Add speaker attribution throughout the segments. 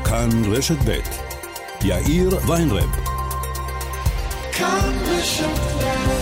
Speaker 1: כאן רשת ב' יאיר ויינרב. כאן רשת ב'.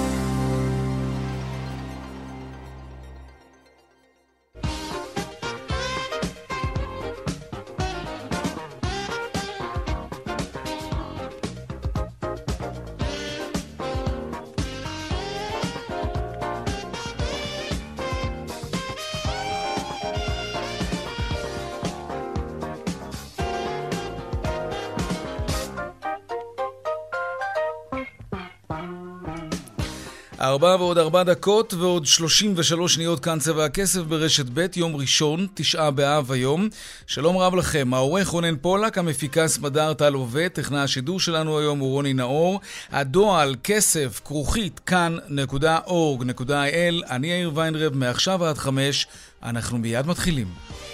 Speaker 2: ארבע ועוד 4 דקות ועוד 33 שניות כאן צבע הכסף ברשת ב' יום ראשון, 9 באב היום. שלום רב לכם, העורך רונן פולק, המפיקה סמדר טל עובד, טכנאי השידור שלנו היום הוא רוני נאור. הדואל כסף כרוכית כאן.org.il. אני יאיר ויינרב, מעכשיו עד 5, אנחנו מיד מתחילים.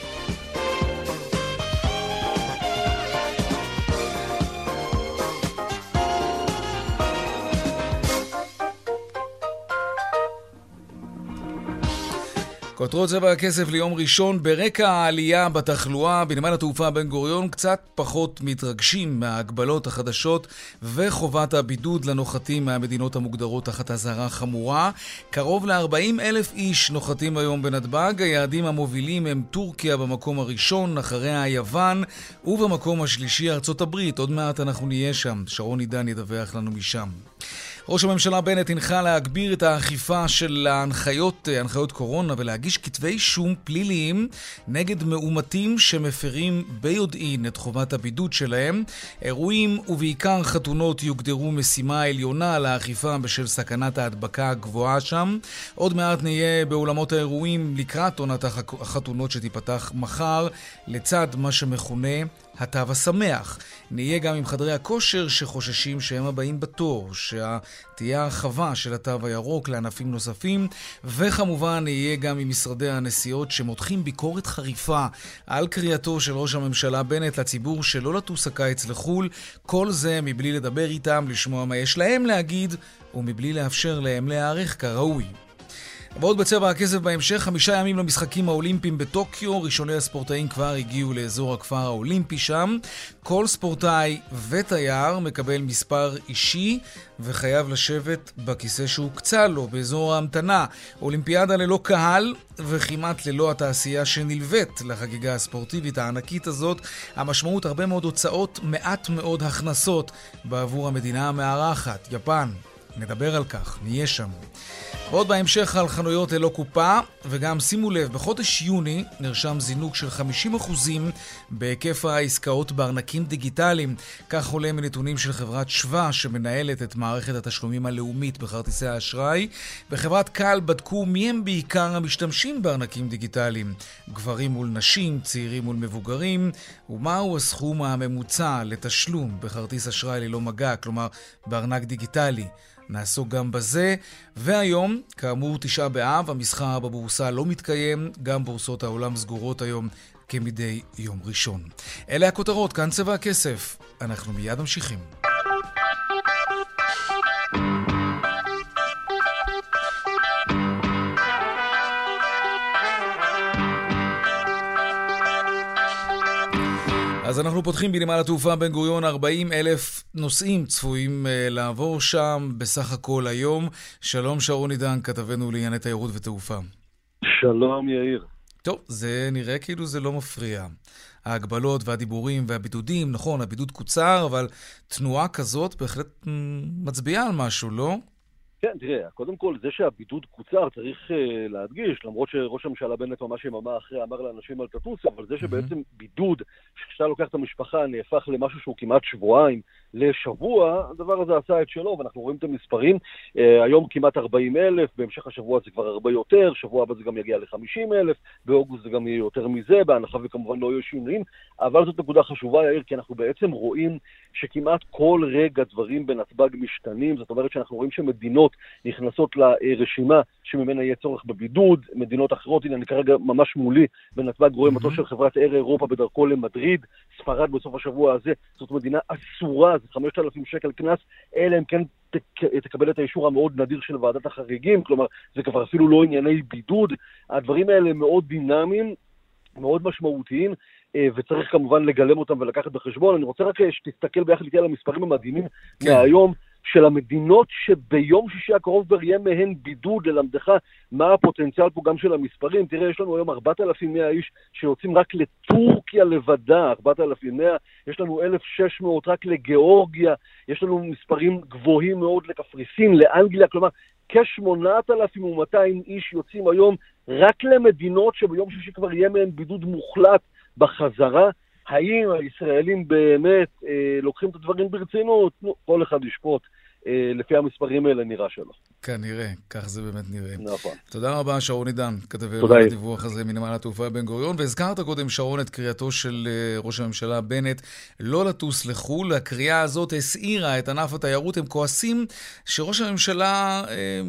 Speaker 2: כותרות צבע הכסף ליום ראשון. ברקע העלייה בתחלואה בנמל התעופה בן גוריון קצת פחות מתרגשים מההגבלות החדשות וחובת הבידוד לנוחתים מהמדינות המוגדרות תחת אזהרה חמורה. קרוב ל-40,000 איש נוחתים היום בנתב"ג. היעדים המובילים הם טורקיה במקום הראשון, אחריה יוון, ובמקום השלישי ארצות הברית. עוד מעט אנחנו נהיה שם. שרון עידן ידווח לנו משם. ראש הממשלה בנט הנחה להגביר את האכיפה של הנחיות קורונה ולהגיש כתבי אישום פליליים נגד מאומתים שמפרים ביודעין את חובת הבידוד שלהם. אירועים ובעיקר חתונות יוגדרו משימה עליונה לאכיפה בשל סכנת ההדבקה הגבוהה שם. עוד מעט נהיה באולמות האירועים לקראת עונת החתונות שתיפתח מחר לצד מה שמכונה התו השמח. נהיה גם עם חדרי הכושר שחוששים שהם הבאים בתור, שתהיה הרחבה של התו הירוק לענפים נוספים, וכמובן נהיה גם עם משרדי הנסיעות שמותחים ביקורת חריפה על קריאתו של ראש הממשלה בנט לציבור שלא לטוס הקיץ לחול. כל זה מבלי לדבר איתם, לשמוע מה יש להם להגיד, ומבלי לאפשר להם להיערך כראוי. ועוד בצבע הכסף בהמשך, 5 ימים למשחקים האולימפיים בטוקיו. ראשוני הספורטאים כבר הגיעו לאזור הכפר האולימפי שם. כל ספורטאי ותייר מקבל מספר אישי וחייב לשבת בכיסא שהוקצה לו באזור ההמתנה. אולימפיאדה ללא קהל וכמעט ללא התעשייה שנלווית לחגיגה הספורטיבית הענקית הזאת. המשמעות הרבה מאוד הוצאות, מעט מאוד הכנסות בעבור המדינה המארחת, יפן. נדבר על כך, נהיה שם. ועוד בהמשך על חנויות ללא קופה, וגם שימו לב, בחודש יוני נרשם זינוק של 50% בהיקף העסקאות בארנקים דיגיטליים. כך עולה מנתונים של חברת שווה שמנהלת את מערכת התשלומים הלאומית בכרטיסי האשראי. בחברת קל בדקו מי הם בעיקר המשתמשים בארנקים דיגיטליים. גברים מול נשים, צעירים מול מבוגרים, ומהו הסכום הממוצע לתשלום בכרטיס אשראי ללא מגע, כלומר בארנק דיגיטלי. נעסוק גם בזה, והיום, כאמור 9 באב, המסחר בבורסה לא מתקיים, גם בורסות העולם סגורות היום כמדי יום ראשון. אלה הכותרות, כאן צבע הכסף. אנחנו מיד ממשיכים. אז אנחנו פותחים בנמל התעופה בן גוריון. 40,000 נוסעים צפויים לעבור שם בסך הכל היום. שלום שרון עידן, כתבנו לענייני תיירות ותעופה.
Speaker 3: שלום יאיר.
Speaker 2: טוב, זה נראה כאילו זה לא מפריע. ההגבלות והדיבורים והבידודים, נכון, הבידוד קוצר, אבל תנועה כזאת בהחלט מצביעה על משהו, לא?
Speaker 3: כן, תראה, קודם כל, זה שהבידוד קוצר צריך להדגיש, למרות שראש הממשלה בנט ממש יממה אחרי אמר לאנשים על תטוס, אבל זה שבעצם בידוד, כשאתה לוקח את המשפחה, נהפך למשהו שהוא כמעט שבועיים לשבוע, הדבר הזה עשה את שלו, ואנחנו רואים את המספרים. היום כמעט 40,000, בהמשך השבוע זה כבר הרבה יותר, שבוע הבא זה גם יגיע ל-50,000, באוגוסט זה גם יהיה יותר מזה, בהנחה וכמובן לא יהיו שינויים, אבל זאת נקודה חשובה, יאיר, כי אנחנו בעצם רואים שכמעט כל רגע דברים בנתב"ג משתנים, זאת אומרת שאנחנו רואים שמדינות נכנסות לרשימה שממנה יהיה צורך בבידוד, מדינות אחרות, הנה אני כרגע ממש מולי בנתב"ג, רואה מטוס של חברת אייר אירופה בדרכו למדריד, ספרד בסוף השבוע הזה, זאת מדינה אסורה, זה 5,000 שקל קנס, אלא אם כן תקבל את האישור המאוד נדיר של ועדת החריגים, כלומר זה כבר אפילו לא ענייני בידוד, הדברים האלה מאוד דינמיים, מאוד משמעותיים, וצריך כמובן לגלם אותם ולקחת בחשבון. אני רוצה רק שתסתכל ביחד איתי על המספרים המדהימים מהיום, של המדינות שביום שישי הקרוב כבר יהיה מהן בידוד, ללמדך מה הפוטנציאל פה גם של המספרים. תראה, יש לנו היום 4,100 איש שיוצאים רק לטורקיה לבדה, 4,100, יש לנו 1,600 רק לגיאורגיה, יש לנו מספרים גבוהים מאוד לקפריסין, לאנגליה, כלומר, כ-8,200 איש יוצאים היום רק למדינות שביום שישי כבר יהיה מהן בידוד מוחלט בחזרה. האם הישראלים באמת לוקחים את הדברים ברצינות? כל אחד ישפוט. לפי המספרים האלה נראה שלא.
Speaker 2: כנראה, כך זה באמת נראה.
Speaker 3: נכון.
Speaker 2: תודה רבה, שרון עידן, כתבנו על הדיווח הזה מנמל התעופה בן גוריון, והזכרת קודם, שרון, את קריאתו של ראש הממשלה בנט לא לטוס לחו"ל. הקריאה הזאת הסעירה את ענף התיירות. הם כועסים שראש הממשלה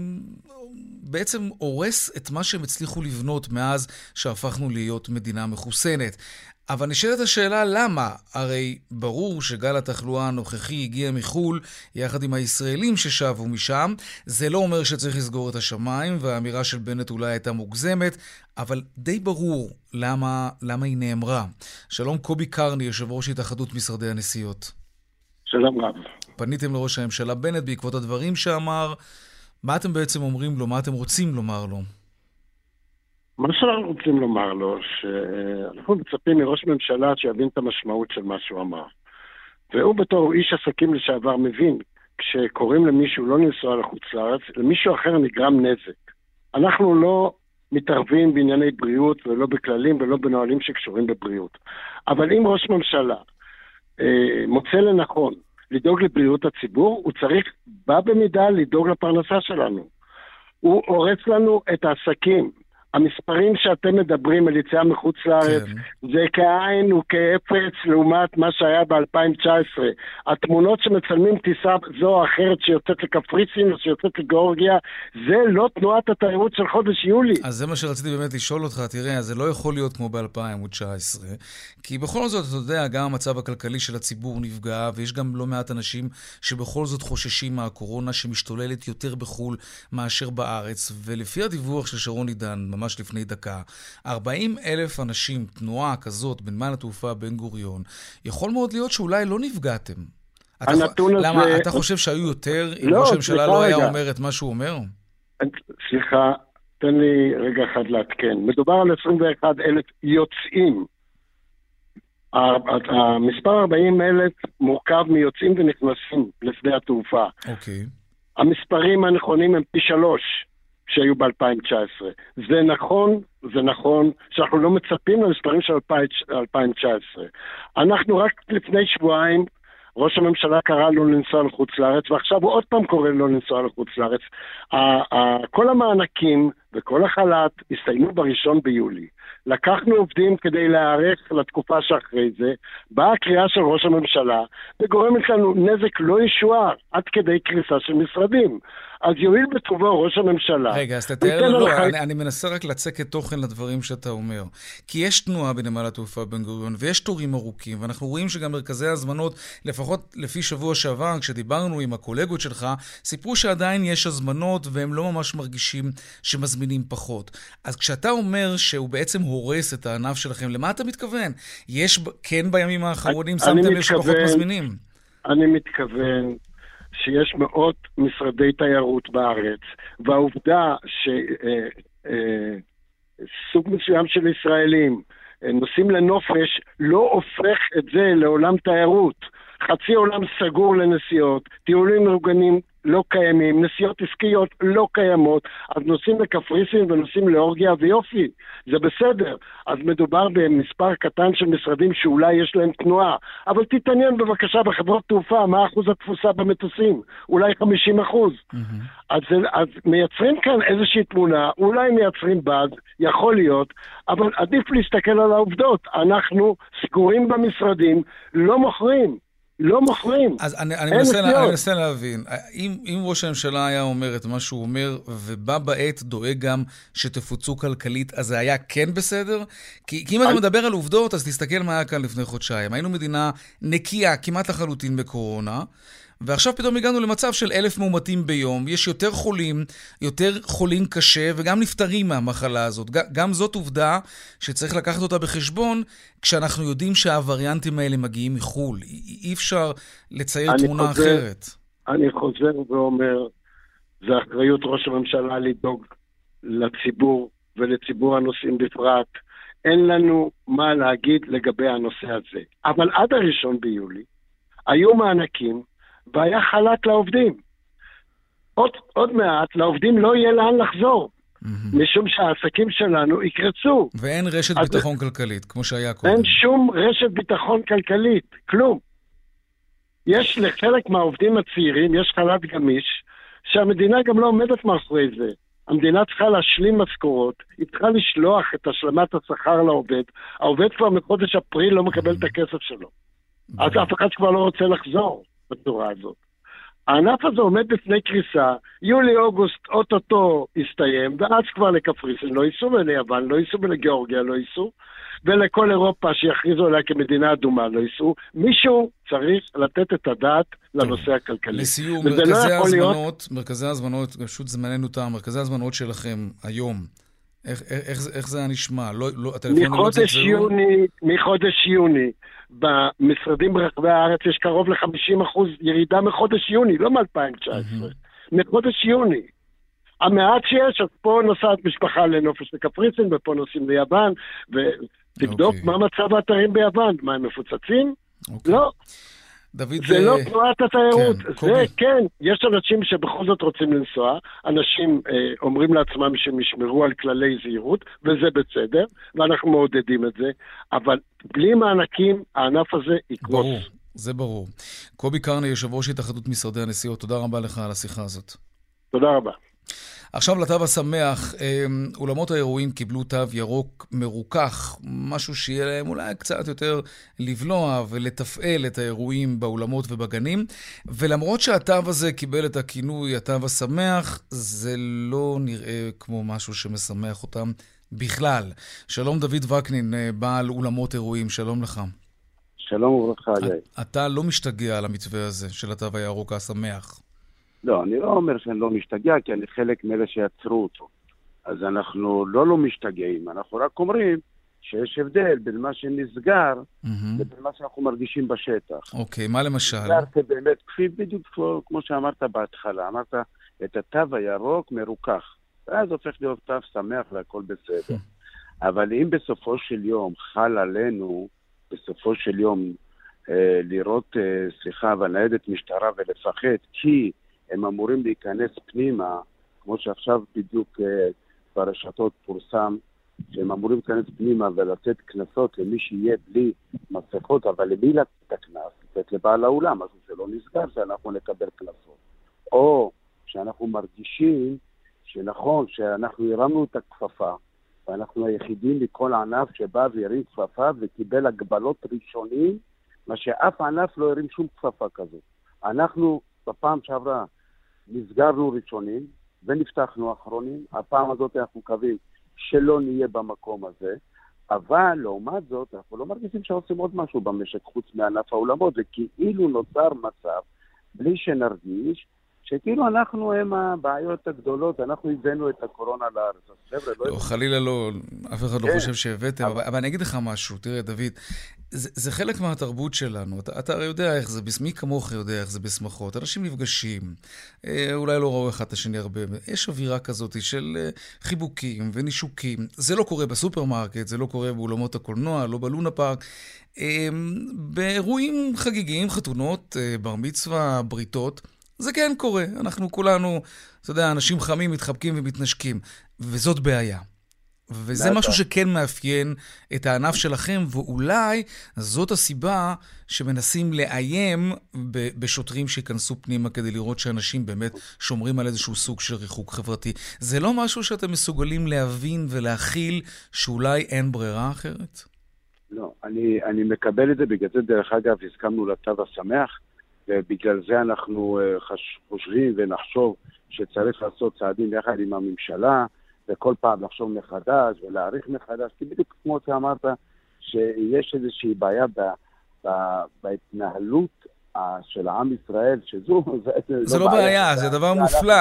Speaker 2: בעצם הורס את מה שהם הצליחו לבנות מאז שהפכנו להיות מדינה מחוסנת. אבל נשאלת השאלה למה? הרי ברור שגל התחלואה הנוכחי הגיע מחול יחד עם הישראלים ששבו משם. זה לא אומר שצריך לסגור את השמיים, והאמירה של בנט אולי הייתה מוגזמת, אבל די ברור למה היא נאמרה. שלום, קובי קרני, יושב ראש התאחדות משרדי הנסיעות.
Speaker 4: שלום רב.
Speaker 2: פניתם לראש הממשלה בנט בעקבות הדברים שאמר. מה אתם בעצם אומרים לו? מה אתם רוצים לומר לו?
Speaker 4: מה שאנחנו רוצים לומר לו, שאנחנו מצפים מראש ממשלה שיבין את המשמעות של מה שהוא אמר. והוא בתור איש עסקים לשעבר מבין, כשקוראים למישהו לא לנסוע לחוץ לארץ, למישהו אחר נגרם נזק. אנחנו לא מתערבים בענייני בריאות ולא בכללים ולא בנהלים שקשורים בבריאות. אבל אם ראש ממשלה מוצא לנכון לדאוג לבריאות הציבור, הוא צריך בה במידה לדאוג לפרנסה שלנו. הוא הורס לנו את העסקים. המספרים שאתם מדברים על יציאה מחוץ לארץ, זה כעין וכאפס לעומת מה שהיה ב-2019. התמונות שמצלמים טיסה זו או אחרת שיוצאת לקפריסין או שיוצאת לגאורגיה, זה לא תנועת התיירות של חודש יולי.
Speaker 2: אז זה מה שרציתי באמת לשאול אותך. תראה, זה לא יכול להיות כמו ב-2019, כי בכל זאת, אתה יודע, גם המצב הכלכלי של הציבור נפגע, ויש גם לא מעט אנשים שבכל זאת חוששים מהקורונה שמשתוללת יותר בחול מאשר בארץ. ולפי הדיווח של שרון עידן, ממש לפני דקה, 40,000 אנשים, תנועה כזאת בנמל התעופה בן גוריון, יכול מאוד להיות שאולי לא נפגעתם. למה? אתה חושב שהיו יותר אם ראש הממשלה לא היה אומר את מה שהוא אומר?
Speaker 4: סליחה, תן לי רגע אחד להתקן. מדובר על 21,000 יוצאים. המספר 40,000 מורכב מיוצאים ונכנסים לשדה התעופה.
Speaker 2: אוקיי.
Speaker 4: המספרים הנכונים הם פי 3 שהיו ב-2019. זה נכון שאנחנו לא מצפים למספרים של 2019. אנחנו רק לפני שבועיים, ראש הממשלה קרא לו לנסוע לחוץ לארץ, ועכשיו הוא עוד פעם קורא לו לנסוע לחוץ לארץ. כל המענקים וכל החל"ת הסתיימו ב1 ביולי. לקחנו עובדים כדי להיערך לתקופה שאחרי זה, באה הקריאה של ראש הממשלה, וגורמת לנו נזק לא ישוער, עד כדי קריסה של משרדים. אז יועיל בטובו ראש הממשלה.
Speaker 2: רגע, אז תתאר לנו, אני מנסה רק לצקת תוכן לדברים שאתה אומר. כי יש תנועה בנמל התעופה בן גוריון, ויש תורים ארוכים, ואנחנו רואים שגם מרכזי הזמנות, לפחות לפי שבוע שעבר, כשדיברנו עם הקולגות שלך, סיפרו שעדיין יש הזמנות, והם לא ממש מרגישים שמזמינים פחות. אז כשאתה אומר שהוא בעצם הורס את הענף שלכם, למה אתה מתכוון? יש כן בימים האחרונים, שמתם לשפחות מזמינים?
Speaker 4: אני מתכוון שיש מאות משרדי תיירות בארץ, והעובדה שסוג מסוים של ישראלים נוסעים לנופש לא הופך את זה לעולם תיירות. חצי עולם סגור לנסיעות, טיולים מאורגנים לא קיימים, נסיעות עסקיות לא קיימות, אז נוסעים לקפריסין ונוסעים לאורגיה ויופי, זה בסדר. אז מדובר במספר קטן של משרדים שאולי יש להם תנועה, אבל תתעניין בבקשה בחברות תעופה, מה אחוז התפוסה במטוסים? אולי 50%. אז מייצרים כאן איזושהי תמונה, אולי מייצרים בד, יכול להיות, אבל עדיף להסתכל על העובדות. אנחנו סגורים במשרדים, לא מוכרים.
Speaker 2: אז אני מנסה להבין, אם ראש הממשלה היה אומר את מה שהוא אומר, ובא בעת דואג גם שתפוצו כלכלית, אז זה היה כן בסדר? כי אם אתה מדבר על עובדות, אז תסתכל מה היה כאן לפני חודשיים. היינו מדינה נקייה, כמעט לחלוטין בקורונה, ועכשיו פתאום הגענו למצב של 1,000 מאומתים ביום, יש יותר חולים קשה, וגם נפטרים מהמחלה הזאת. גם זאת עובדה שצריך לקחת אותה בחשבון, כשאנחנו יודעים שהווריאנטים האלה מגיעים מחול. אי אפשר לצייר תמונה אחרת.
Speaker 4: אני חוזר ואומר, זה אחריות ראש הממשלה לדאוג לציבור ולציבור הנושאים בפרט. אין לנו מה להגיד לגבי הנושא הזה. אבל עד 1 ביולי היו מענקים והיה חל"ת לעובדים. עוד מעט לעובדים לא יהיה לאן לחזור. משום שהעסקים שלנו יקרצו.
Speaker 2: ואין רשת ביטחון כלכלית, כמו שהיה קודם.
Speaker 4: אין שום רשת ביטחון כלכלית, כלום. יש לחלק מהעובדים הצעירים, יש חל"ת גמיש, שהמדינה גם לא עומדת מאחורי זה. המדינה צריכה להשלים משכורות, היא צריכה לשלוח את השלמת השכר לעובד, העובד כבר מחודש אפריל לא מקבל את הכסף שלו. אז אף אחד כבר לא רוצה לחזור בצורה הזאת. הענף הזה עומד בפני קריסה, יולי-אוגוסט אוטוטו הסתיים, ואז כבר לקפריסין לא ייסעו, וליוון לא ייסעו, ולגיאורגיה לא ייסעו, ולכל אירופה שיכריזו עליה כמדינה אדומה לא ייסעו. מישהו צריך לתת את הדעת לנושא הכלכלי.
Speaker 2: לסיום, מרכזי הזמנות, פשוט זמננו תם, מרכזי הזמנות שלכם היום, איך זה נשמע?
Speaker 4: מחודש יוני, במשרדים ברחבי הארץ יש קרוב ל-50% ירידה מחודש יוני, לא מ-2019, מחודש יוני. המעט שיש, אז פה נוסעת משפחה לנופש לקפריסין, ופה נוסעים ליוון, ותבדוק מה מצב האתרים ביוון, מה הם מפוצצים? לא. זה לא תנועת התיירות, זה כן, יש אנשים שבכל זאת רוצים לנסוע, אנשים אומרים לעצמם שהם ישמרו על כללי זהירות, וזה בסדר, ואנחנו מעודדים את זה, אבל בלי מענקים, הענף הזה יקרוס.
Speaker 2: ברור, זה ברור. קובי קרני, יושב ראש התאחדות משרדי הנסיעות, תודה רבה לך על השיחה הזאת.
Speaker 4: תודה רבה.
Speaker 2: עכשיו לתו השמח, אולמות האירועים קיבלו תו ירוק מרוכך, משהו שיהיה להם אולי קצת יותר לבלוע ולתפעל את האירועים באולמות ובגנים, ולמרות שהתו הזה קיבל את הכינוי התו השמח, זה לא נראה כמו משהו שמשמח אותם בכלל. שלום דוד וקנין, בעל אולמות אירועים, שלום לך.
Speaker 5: שלום וברכה.
Speaker 2: אתה לא משתגע על המתווה הזה של התו הירוק השמח.
Speaker 5: לא, אני לא אומר שאני לא משתגע, כי אני חלק מאלה שיצרו אותו. אז אנחנו לא משתגעים, אנחנו רק אומרים שיש הבדל בין מה שנסגר לבין מה שאנחנו מרגישים בשטח.
Speaker 2: אוקיי, מה למשל?
Speaker 5: נסגר כבאמת, כפי בדיוק כמו שאמרת בהתחלה, אמרת את התו הירוק מרוכך, ואז הופך להיות תו שמח והכל בסדר. אבל אם בסופו של יום חל עלינו, בסופו של יום לראות, וניידת משטרה ולפחד, כי הם אמורים להיכנס פנימה, כמו שעכשיו בדיוק ברשתות פורסם, שהם אמורים להיכנס פנימה ולתת כנסות למי שיהיה בלי מסכות, אבל למי לתת את הכנס? לתת לבעל האולם, אז זה לא נסגר שאנחנו נקבל כנסות. או שאנחנו מרגישים שנכון, שאנחנו הרמנו את הכפפה, ואנחנו היחידים מכל ענף שבא והרים כפפה וקיבל הגבלות ראשונים, מה שאף ענף לא הרים שום כפפה כזו. אנחנו בפעם שעברה נסגרנו ראשונים ונפתחנו אחרונים, הפעם הזאת אנחנו מקווים שלא נהיה במקום הזה, אבל לעומת זאת אנחנו לא מרגישים שעושים עוד משהו במשק חוץ מענף האולמות, וכאילו נוצר מצב בלי שנרגיש שכאילו אנחנו הם הבעיות הגדולות, אנחנו הבאנו את הקורונה לארץ.
Speaker 2: לא, חלילה לא, אף אחד לא חושב שהבאתם, אבל אני אגיד לך משהו, תראה דוד, זה חלק מהתרבות שלנו, אתה הרי יודע איך זה, מי כמוך יודע איך זה בשמחות, אנשים נפגשים, אולי לא ראו אחד את השני הרבה, יש אווירה כזאת של חיבוקים ונישוקים, זה לא קורה בסופרמרקט, זה לא קורה באולמות הקולנוע, לא בלונה פארק, באירועים חגיגיים, חתונות, בר מצווה, בריתות, זה כן קורה, אנחנו כולנו, אתה יודע, אנשים חמים מתחבקים ומתנשקים, וזאת בעיה. וזה משהו שכן מאפיין את הענף שלכם, ואולי זאת הסיבה שמנסים לאיים בשוטרים שיכנסו פנימה כדי לראות שאנשים באמת שומרים על איזשהו סוג של ריחוק חברתי. זה לא משהו שאתם מסוגלים להבין ולהכיל שאולי אין ברירה אחרת?
Speaker 5: לא, אני מקבל את זה, בגלל זה דרך אגב הסכמנו לתו השמח, ובגלל זה אנחנו חושבים ונחשוב שצריך לעשות צעדים יחד עם הממשלה, וכל פעם לחשוב מחדש ולהעריך מחדש, כי בדיוק כמו שאמרת, שיש איזושהי בעיה בהתנהלות של העם ישראל, שזו...
Speaker 2: זה לא בעיה, זה דבר מופלא.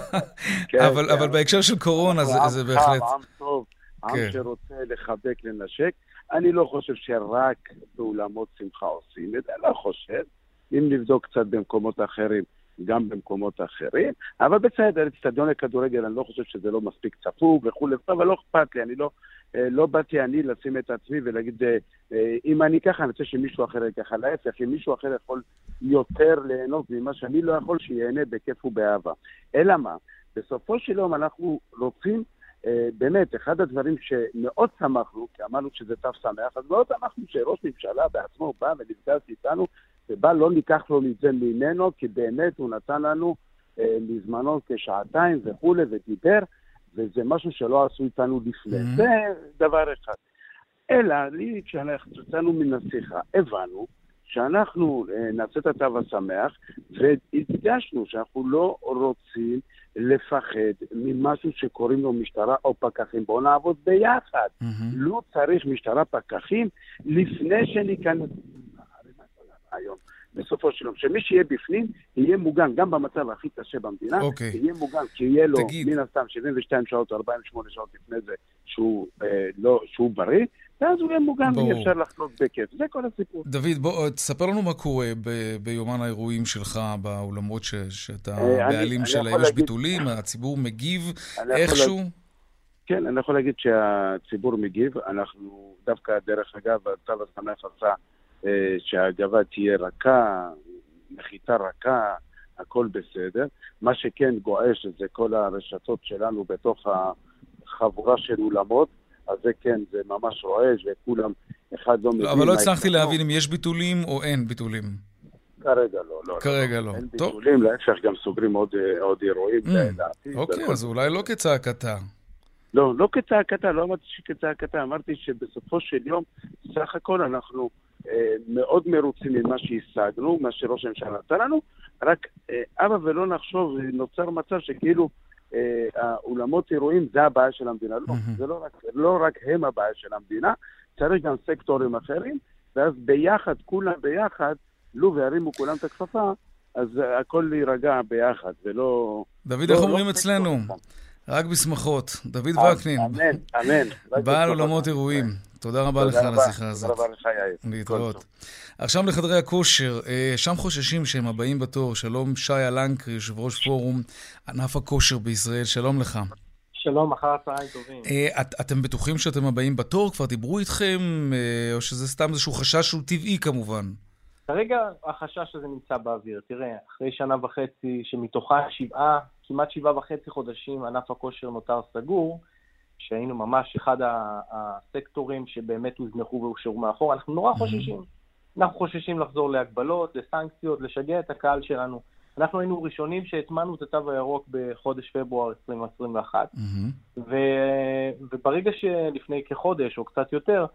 Speaker 2: אבל בהקשר של קורונה זה בהחלט...
Speaker 5: עם טוב, עם שרוצה לחבק, לנשק. אני לא חושב שרק באולמות שמחה עושים את זה, לא חושב. אם נבדוק קצת במקומות אחרים, גם במקומות אחרים, אבל בסדר, אצטדיון לכדורגל, אני לא חושב שזה לא מספיק צפוף וכו', אבל לא אכפת לי, אני לא באתי אני לשים את עצמי ולהגיד, אם אני ככה, אני רוצה שמישהו אחר ככה, להפך, אם מישהו אחר יכול יותר ליהנות ממה שאני לא יכול, שיהנה בכיף ובאהבה. אלא מה? בסופו של יום אנחנו רוצים, באמת, אחד הדברים שמאוד שמחנו, כי אמרנו שזה תו שמח, אז מאוד שמחנו שראש ממשלה בעצמו בא ונפגש איתנו, ובא לא ניקח לו מזה ממנו, כי באמת הוא נתן לנו מזמנו כשעתיים וכו' ודיבר, וזה משהו שלא עשו איתנו לפני. זה דבר אחד. אלא, לי, כשאנחנו יצאנו מן השיחה, הבנו שאנחנו נעשה את התו השמח, והדגשנו שאנחנו לא רוצים לפחד ממשהו שקוראים לו משטרה או פקחים. בואו נעבוד ביחד. לא צריך משטרה פקחים לפני שניכנס היום. בסופו של יום, שמי שיהיה בפנים, יהיה מוגן, גם במצב הכי קשה במדינה, יהיה מוגן, כי יהיה לו מן הסתם 72 שעות, 48 שעות לפני זה, שהוא בריא, ואז הוא יהיה מוגן ואי אפשר לחלות בכיף. זה כל הסיפור.
Speaker 2: דוד, בוא, תספר לנו מה קורה ביומן האירועים שלך, באולמות שאתה בעלים שלהם. יש ביטולים, הציבור מגיב איכשהו?
Speaker 5: כן, אני יכול להגיד שהציבור מגיב. אנחנו דווקא דרך אגב, התו השמח עשה שהגבה תהיה רכה, נחיתה רכה, הכל בסדר. מה שכן גועש זה כל הרשתות שלנו בתוך החבורה של אולמות, אז זה כן, זה ממש רועש וכולם, אחד לא מבין.
Speaker 2: אבל לא הצלחתי להבין אם יש ביטולים או אין ביטולים.
Speaker 5: כרגע לא.
Speaker 2: כרגע לא.
Speaker 5: אין ביטולים, להפך גם סוגרים עוד אירועים.
Speaker 2: אוקיי, אז אולי לא כצעקתה.
Speaker 5: לא כצעקתה, לא אמרתי שכצעקתה, אמרתי שבסופו של יום, סך הכל אנחנו מאוד מרוצים ממה שהשגנו, מה שראש הממשלה נתן לנו, רק אבא ולא נחשוב, נוצר מצב שכאילו האולמות אירועים זה הבעיה של המדינה. לא, זה לא רק הם הבעיה של המדינה, צריך גם סקטורים אחרים, ואז ביחד, כולם ביחד, לו והרימו כולם את הכפפה, אז הכל יירגע ביחד, ולא...
Speaker 2: דוד, איך אומרים אצלנו? רק בשמחות. דוד וקנין.
Speaker 5: אמן.
Speaker 2: בעל עולמות אירועים. תודה רבה לך על השיחה הזאת.
Speaker 5: תודה רבה לך, יאיר.
Speaker 2: להתראות. עכשיו לחדרי הכושר, שם חוששים שהם הבאים בתור. שלום שי אלנקרי, יושב ראש פורום ענף הכושר בישראל. שלום לך.
Speaker 6: שלום, אחר הצהריים טובים.
Speaker 2: אתם בטוחים שאתם הבאים בתור? כבר דיברו איתכם? או שזה סתם איזשהו חשש שהוא טבעי כמובן?
Speaker 6: כרגע החשש הזה נמצא באוויר. תראה, אחרי שנה וחצי שמתוכה כמעט 7.5 חודשים ענף הכושר נותר סגור, שהיינו ממש אחד הסקטורים שבאמת הוזנחו והושארו מאחור, אנחנו נורא חוששים. אנחנו חוששים לחזור להגבלות, לסנקציות, לשגע את הקהל שלנו. אנחנו היינו ראשונים שהטמנו את התו הירוק בחודש פברואר 2021, וברגע שלפני כחודש או קצת יותר,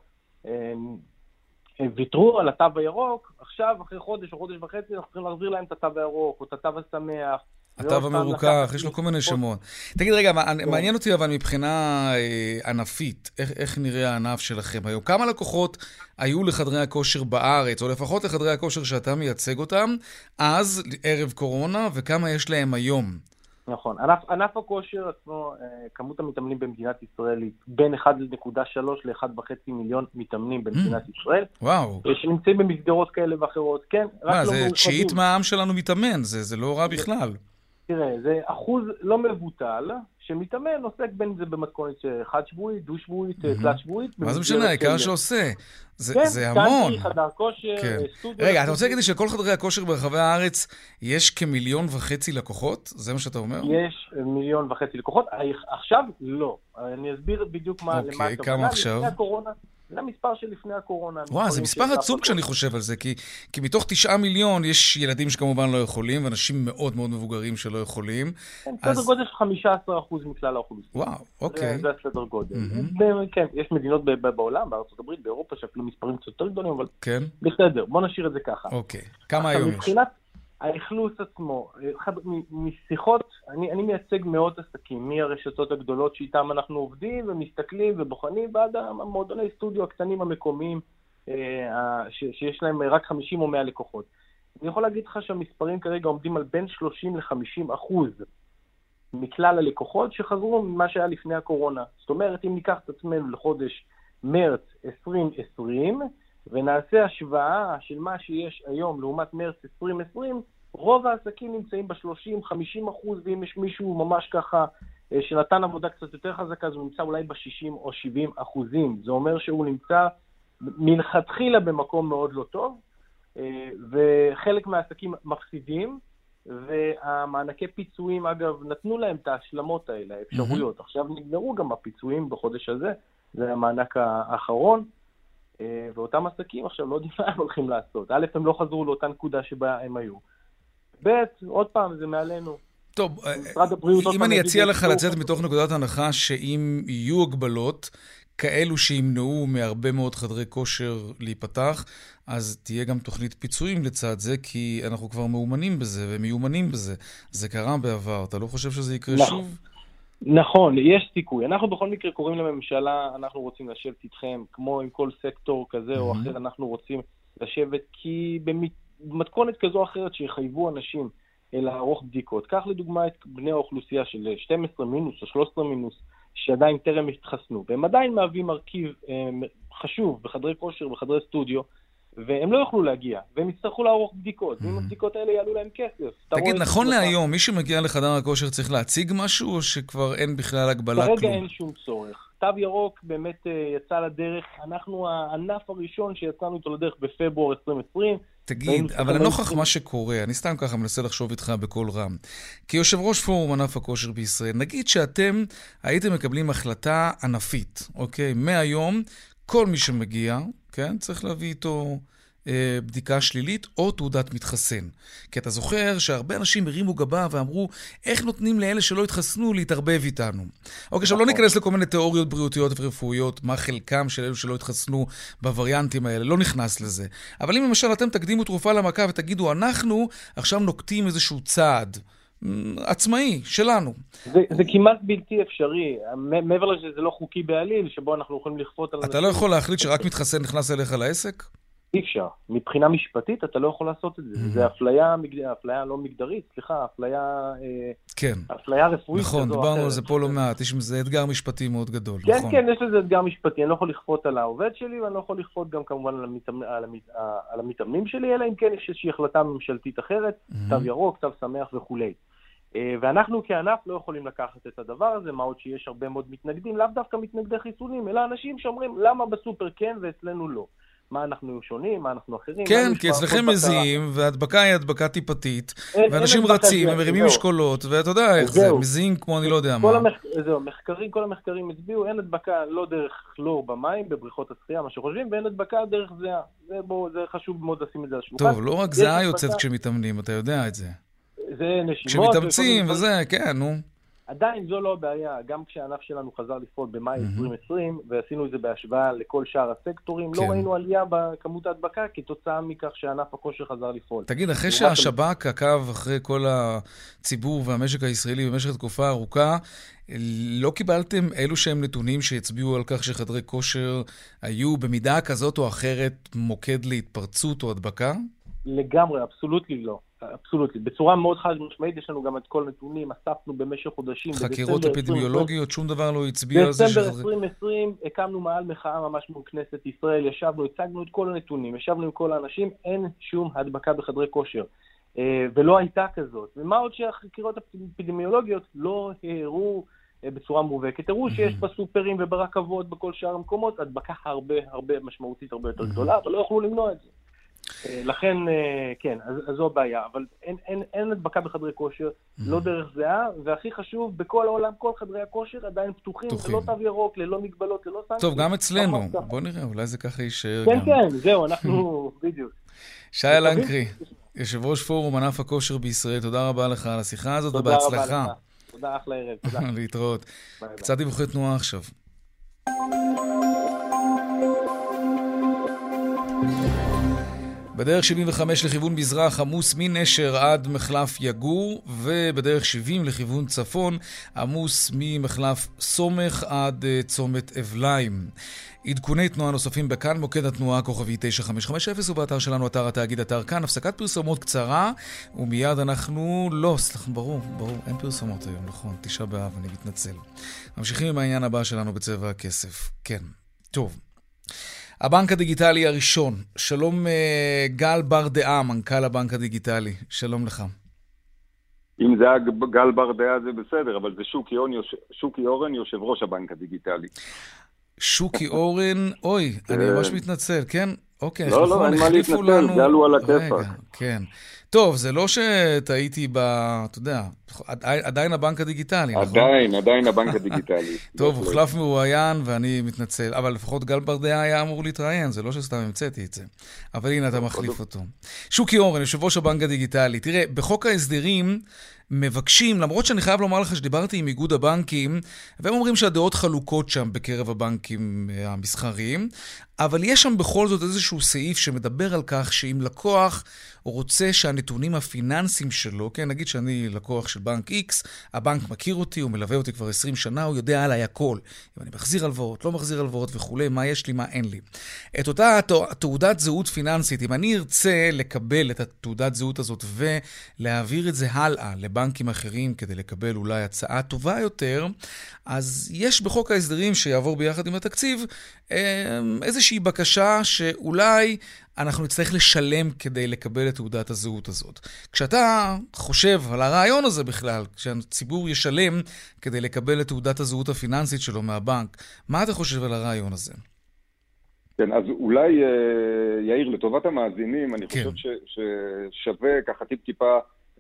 Speaker 6: ויתרו על התו הירוק, עכשיו אחרי חודש או חודש וחצי אנחנו צריכים להחזיר להם את התו הירוק או את התו השמח.
Speaker 2: התו המרוכך, יש לו כל מיני שמות. תגיד רגע, מעניין אותי אבל מבחינה ענפית, איך נראה הענף שלכם היום? כמה לקוחות היו לחדרי הכושר בארץ, או לפחות לחדרי הכושר שאתה מייצג אותם, אז ערב קורונה, וכמה יש להם היום?
Speaker 6: נכון, ענף הכושר עצמו, כמות המתאמנים במדינת ישראל היא בין 1.3 ל-1.5 מיליון מתאמנים במדינת ישראל.
Speaker 2: וואו.
Speaker 6: שנמצאים במסגרות כאלה ואחרות, כן.
Speaker 2: זה תשיעית מהעם שלנו מתאמן, זה לא רע בכלל.
Speaker 6: תראה, זה אחוז לא מבוטל, שמתאמן עוסק בין זה במתכונת חד שבועית, דו שבועית, תלת שבועית.
Speaker 2: מה זה משנה? העיקר שעושה. זה המון.
Speaker 6: כן, חדר כושר, סטודיו.
Speaker 2: רגע, אתה רוצה להגיד לי שכל חדרי הכושר ברחבי הארץ יש כ1.5 מיליון לקוחות? זה מה שאתה אומר?
Speaker 6: יש 1.5 מיליון לקוחות. עכשיו לא. אני אסביר בדיוק למה הכוונה.
Speaker 2: אוקיי, כמה עכשיו?
Speaker 6: זה המספר שלפני הקורונה.
Speaker 2: וואו, זה מספר עצום כשאני חושב על זה, כי מתוך 9 מיליון יש ילדים שכמובן לא יכולים, ואנשים מאוד מאוד מבוגרים שלא יכולים.
Speaker 6: כן, סדר גודל של 15% מכלל האוכלוסייה.
Speaker 2: וואו, אוקיי.
Speaker 6: זה הסדר גודל. כן, יש מדינות בעולם, בארצות הברית, באירופה, שאפילו מספרים קצת יותר גדולים, אבל בסדר, בוא נשאיר את זה ככה.
Speaker 2: אוקיי, כמה היום יש?
Speaker 6: מבחינת האכלוס עצמו, משיחות, אני מייצג מאות עסקים, מהרשתות הגדולות שאיתם אנחנו עובדים ומסתכלים ובוחנים, ועד המועדוני סטודיו הקטנים המקומיים, שיש להם רק 50 או 100 לקוחות. אני יכול להגיד לך שהמספרים כרגע עומדים על בין 30-50% מכלל הלקוחות שחזרו ממה שהיה לפני הקורונה. זאת אומרת, אם ניקח את עצמנו לחודש מרץ 2020, ונעשה השוואה של מה שיש היום לעומת מרץ 2020, רוב העסקים נמצאים ב-30-50%, ואם יש מישהו ממש ככה שנתן עבודה קצת יותר חזקה, אז הוא נמצא אולי ב-60 או 70%. זה אומר שהוא נמצא מלכתחילה במקום מאוד לא טוב, וחלק מהעסקים מפסידים, והמענקי פיצויים, אגב, נתנו להם את ההשלמות האלה, האפשרויות. עכשיו נגמרו גם הפיצויים בחודש הזה, זה המענק האחרון, ואותם עסקים עכשיו לא יודעים מה הם הולכים לעשות. א', הם לא חזרו לאותה נקודה שבה הם היו. ב', עוד פעם, זה מעלינו.
Speaker 2: טוב, אם אני אציע לך לצאת מתוך נקודת הנחה שאם יהיו הגבלות כאלו שימנעו מהרבה מאוד חדרי כושר להיפתח, אז תהיה גם תוכנית פיצויים לצד זה, כי אנחנו כבר מאומנים בזה ומיומנים בזה. זה קרה בעבר, אתה לא חושב שזה יקרה שוב?
Speaker 6: נכון, יש סיכוי. אנחנו בכל מקרה קוראים לממשלה, אנחנו רוצים לשבת איתכם, כמו עם כל סקטור כזה או אחר, אנחנו רוצים לשבת, כי במתכונת כזו או אחרת שיחייבו אנשים לערוך בדיקות. כך לדוגמה את בני האוכלוסייה של 12 מינוס או 13 מינוס, שעדיין טרם התחסנו, והם עדיין מהווים מרכיב חשוב בחדרי כושר ובחדרי סטודיו, והם לא יוכלו להגיע, והם יצטרכו לערוך בדיקות, ואם הבדיקות האלה יעלו להם כסף.
Speaker 2: תגיד, נכון להיום, מי שמגיע לחדר הכושר צריך להציג משהו, או שכבר אין בכלל הגבלה כלום?
Speaker 6: כרגע אין שום צורך. תו ירוק באמת יצא לדרך, אנחנו הענף הראשון שיצאנו איתו לדרך בפברואר 2020.
Speaker 2: תגיד, אבל לנוכח מה שקורה, אני סתם ככה מנסה לחשוב איתך בכל רם, כיושב ראש פורום ענף הכושר בישראל, נגיד שאתם הייתם מקבלים החלטה ענפית, אוקיי? מהיום, כל מי שמגיע, כן, צריך להביא איתו בדיקה שלילית או תעודת מתחסן. כי אתה זוכר שהרבה אנשים הרימו גבה ואמרו, איך נותנים לאלה שלא התחסנו להתערבב איתנו? אוקיי, עכשיו לא ניכנס לכל מיני תיאוריות בריאותיות ורפואיות, מה חלקם של אלו שלא התחסנו בווריאנטים האלה, לא נכנס לזה. אבל אם למשל אתם תקדימו תרופה למכה ותגידו, אנחנו עכשיו נוקטים איזשהו צעד עצמאי שלנו.
Speaker 6: זה כמעט בלתי אפשרי. מעבר לזה זה לא חוקי בעליל, שבו אנחנו יכולים לכפות על...
Speaker 2: אתה לא יכול להחליט שרק מתחסן נכנס אליך לעסק?
Speaker 6: אי אפשר. מבחינה משפטית אתה לא יכול לעשות את זה. זה אפליה לא מגדרית, סליחה, אפליה רפואית.
Speaker 2: נכון, דיברנו על זה פה לא מעט. זה אתגר משפטי מאוד גדול.
Speaker 6: כן, כן, יש לזה אתגר משפטי. אני לא יכול לכפות על העובד שלי, ואני לא יכול לכפות גם כמובן על המתאמנים שלי, אלא אם כן יש איזושהי החלטה ממשלתית אחרת, תו ירוק, תו שמח וכולי. ואנחנו כענף לא יכולים לקחת את הדבר הזה, מה עוד שיש הרבה מאוד מתנגדים, לאו דווקא מתנגדי חיסונים, אלא אנשים שאומרים למה בסופר כן ואצלנו לא. מה אנחנו שונים, מה אנחנו אחרים.
Speaker 2: כן, כי אצלכם מזיעים, והדבקה היא הדבקה טיפתית, ואנשים רצים, הם מרימים משקולות, ואתה יודע איך זה, מזיעים כמו אני לא יודע מה.
Speaker 6: זהו, כל המחקרים הצביעו, אין הדבקה לא דרך כלור במים, בבריכות השחייה, מה שחושבים, ואין הדבקה דרך זיעה. זה חשוב מאוד לשים את זה על השולחן.
Speaker 2: טוב, לא רק זיעה יוצאת כשמתאמנים, אתה יודע את זה.
Speaker 6: זה נשימות.
Speaker 2: כשמתאמצים וזה, כן, נו.
Speaker 6: עדיין זו לא הבעיה, גם כשהענף שלנו חזר לפעול במאי 2020, ועשינו את זה בהשוואה לכל שאר הסקטורים, לא ראינו עלייה בכמות ההדבקה, כתוצאה מכך שענף הכושר חזר לפעול.
Speaker 2: תגיד, אחרי שהשב"כ עקב אחרי כל הציבור והמשק הישראלי במשך תקופה ארוכה, לא קיבלתם אלו שהם נתונים שהצביעו על כך שחדרי כושר היו במידה כזאת או אחרת מוקד להתפרצות או הדבקה?
Speaker 6: לגמרי, אבסולוטלי לא. אבסולוטלי. בצורה מאוד חד משמעית, יש לנו גם את כל נתונים, אספנו במשך חודשים.
Speaker 2: חקירות אפידמיולוגיות, שום דבר לא הצביע על זה.
Speaker 6: בסמבר 2020 הקמנו מעל מחאה ממש מול כנסת ישראל, ישבנו, הצגנו את כל הנתונים, ישבנו עם כל האנשים, אין שום הדבקה בחדרי כושר. ולא הייתה כזאת. ומה עוד שהחקירות האפידמיולוגיות לא הראו בצורה מובהקת. הראו שיש בסופרים וברכבות, בכל שאר המקומות, הדבקה הרבה משמעותית, הרבה יותר גדולה, אבל לא יכולו למנוע את זה. לכן, כן, אז זו הבעיה, אבל אין הדבקה בחדרי כושר, לא דרך זהה, והכי חשוב, בכל העולם, כל חדרי הכושר עדיין פתוחים, ללא תו ירוק, ללא מגבלות, ללא סנקציות.
Speaker 2: טוב, גם אצלנו, בוא נראה, אולי זה ככה יישאר
Speaker 6: גם. כן, זהו, אנחנו בדיוק.
Speaker 2: שי לנקרי, יושב ראש פורום ענף הכושר בישראל, תודה רבה לך על השיחה הזאת, ובהצלחה.
Speaker 6: תודה, אחלה ערב, תודה.
Speaker 2: להתראות. קצת דיווחי תנועה עכשיו. בדרך 75 לכיוון מזרח עמוס מנשר עד מחלף יגור, ובדרך 70 לכיוון צפון עמוס ממחלף סומך עד צומת אבליים. עדכוני תנועה נוספים בכאן, מוקד התנועה כוכבי 9550, ובאתר שלנו אתר התאגיד אתר כאן. הפסקת פרסומות קצרה ומיד אנחנו... לא, סליחה, ברור, אין פרסומות היום, נכון, 9 באב, אני מתנצל. ממשיכים עם העניין הבא שלנו בצבע הכסף. כן, טוב. הבנק הדיגיטלי הראשון. שלום גל ברדעה, מנכ"ל הבנק הדיגיטלי. שלום לך.
Speaker 7: אם זה גל ברדעה זה בסדר, אבל זה שוקי אורן, יושב ראש הבנק הדיגיטלי.
Speaker 2: שוקי אורן, אוי, אני ממש מתנצל, כן? אוקיי,
Speaker 7: לא, אין מה להתנצל, גל הוא על הכיפק.
Speaker 2: כן. טוב, זה לא שטעיתי אתה יודע, עדיין הבנק הדיגיטלי, נכון?
Speaker 7: עדיין הבנק הדיגיטלי.
Speaker 2: טוב, הוחלף מרואיין ואני מתנצל, אבל לפחות גל ברדעה היה אמור להתראיין, זה לא שסתם המצאתי את זה. אבל הנה אתה מחליף אותו. שוקי אורן, יושב ראש הבנק הדיגיטלי. תראה, בחוק ההסדרים מבקשים, למרות שאני חייב לומר לך שדיברתי עם איגוד הבנקים, והם אומרים שהדעות חלוקות שם בקרב הבנקים המסחריים, אבל יש שם בכל זאת איזשהו סעיף שמדבר על כך שאם לקוח רוצה שהנתונים הפיננסיים שלו, כן, נגיד שאני לקוח של בנק X, הבנק מכיר אותי, הוא מלווה אותי כבר 20 שנה, הוא יודע עליי הכל. אם אני מחזיר הלוואות, לא מחזיר הלוואות וכולי, מה יש לי, מה אין לי. את אותה תעודת זהות פיננסית, אם אני ארצה לקבל את התעודת זהות הזאת ולהעביר את זה הלאה לבנקים אחרים כדי לקבל אולי הצעה טובה יותר, אז יש בחוק ההסדרים שיעבור ביחד עם התקציב איזושהי בקשה שאולי אנחנו נצטרך לשלם כדי לקבל את תעודת הזהות הזאת. כשאתה חושב על הרעיון הזה בכלל, כשהציבור ישלם כדי לקבל את תעודת הזהות הפיננסית שלו מהבנק, מה אתה חושב על הרעיון הזה?
Speaker 7: כן, אז אולי יאיר, לטובת המאזינים, אני חושב ששווה ככה טיפה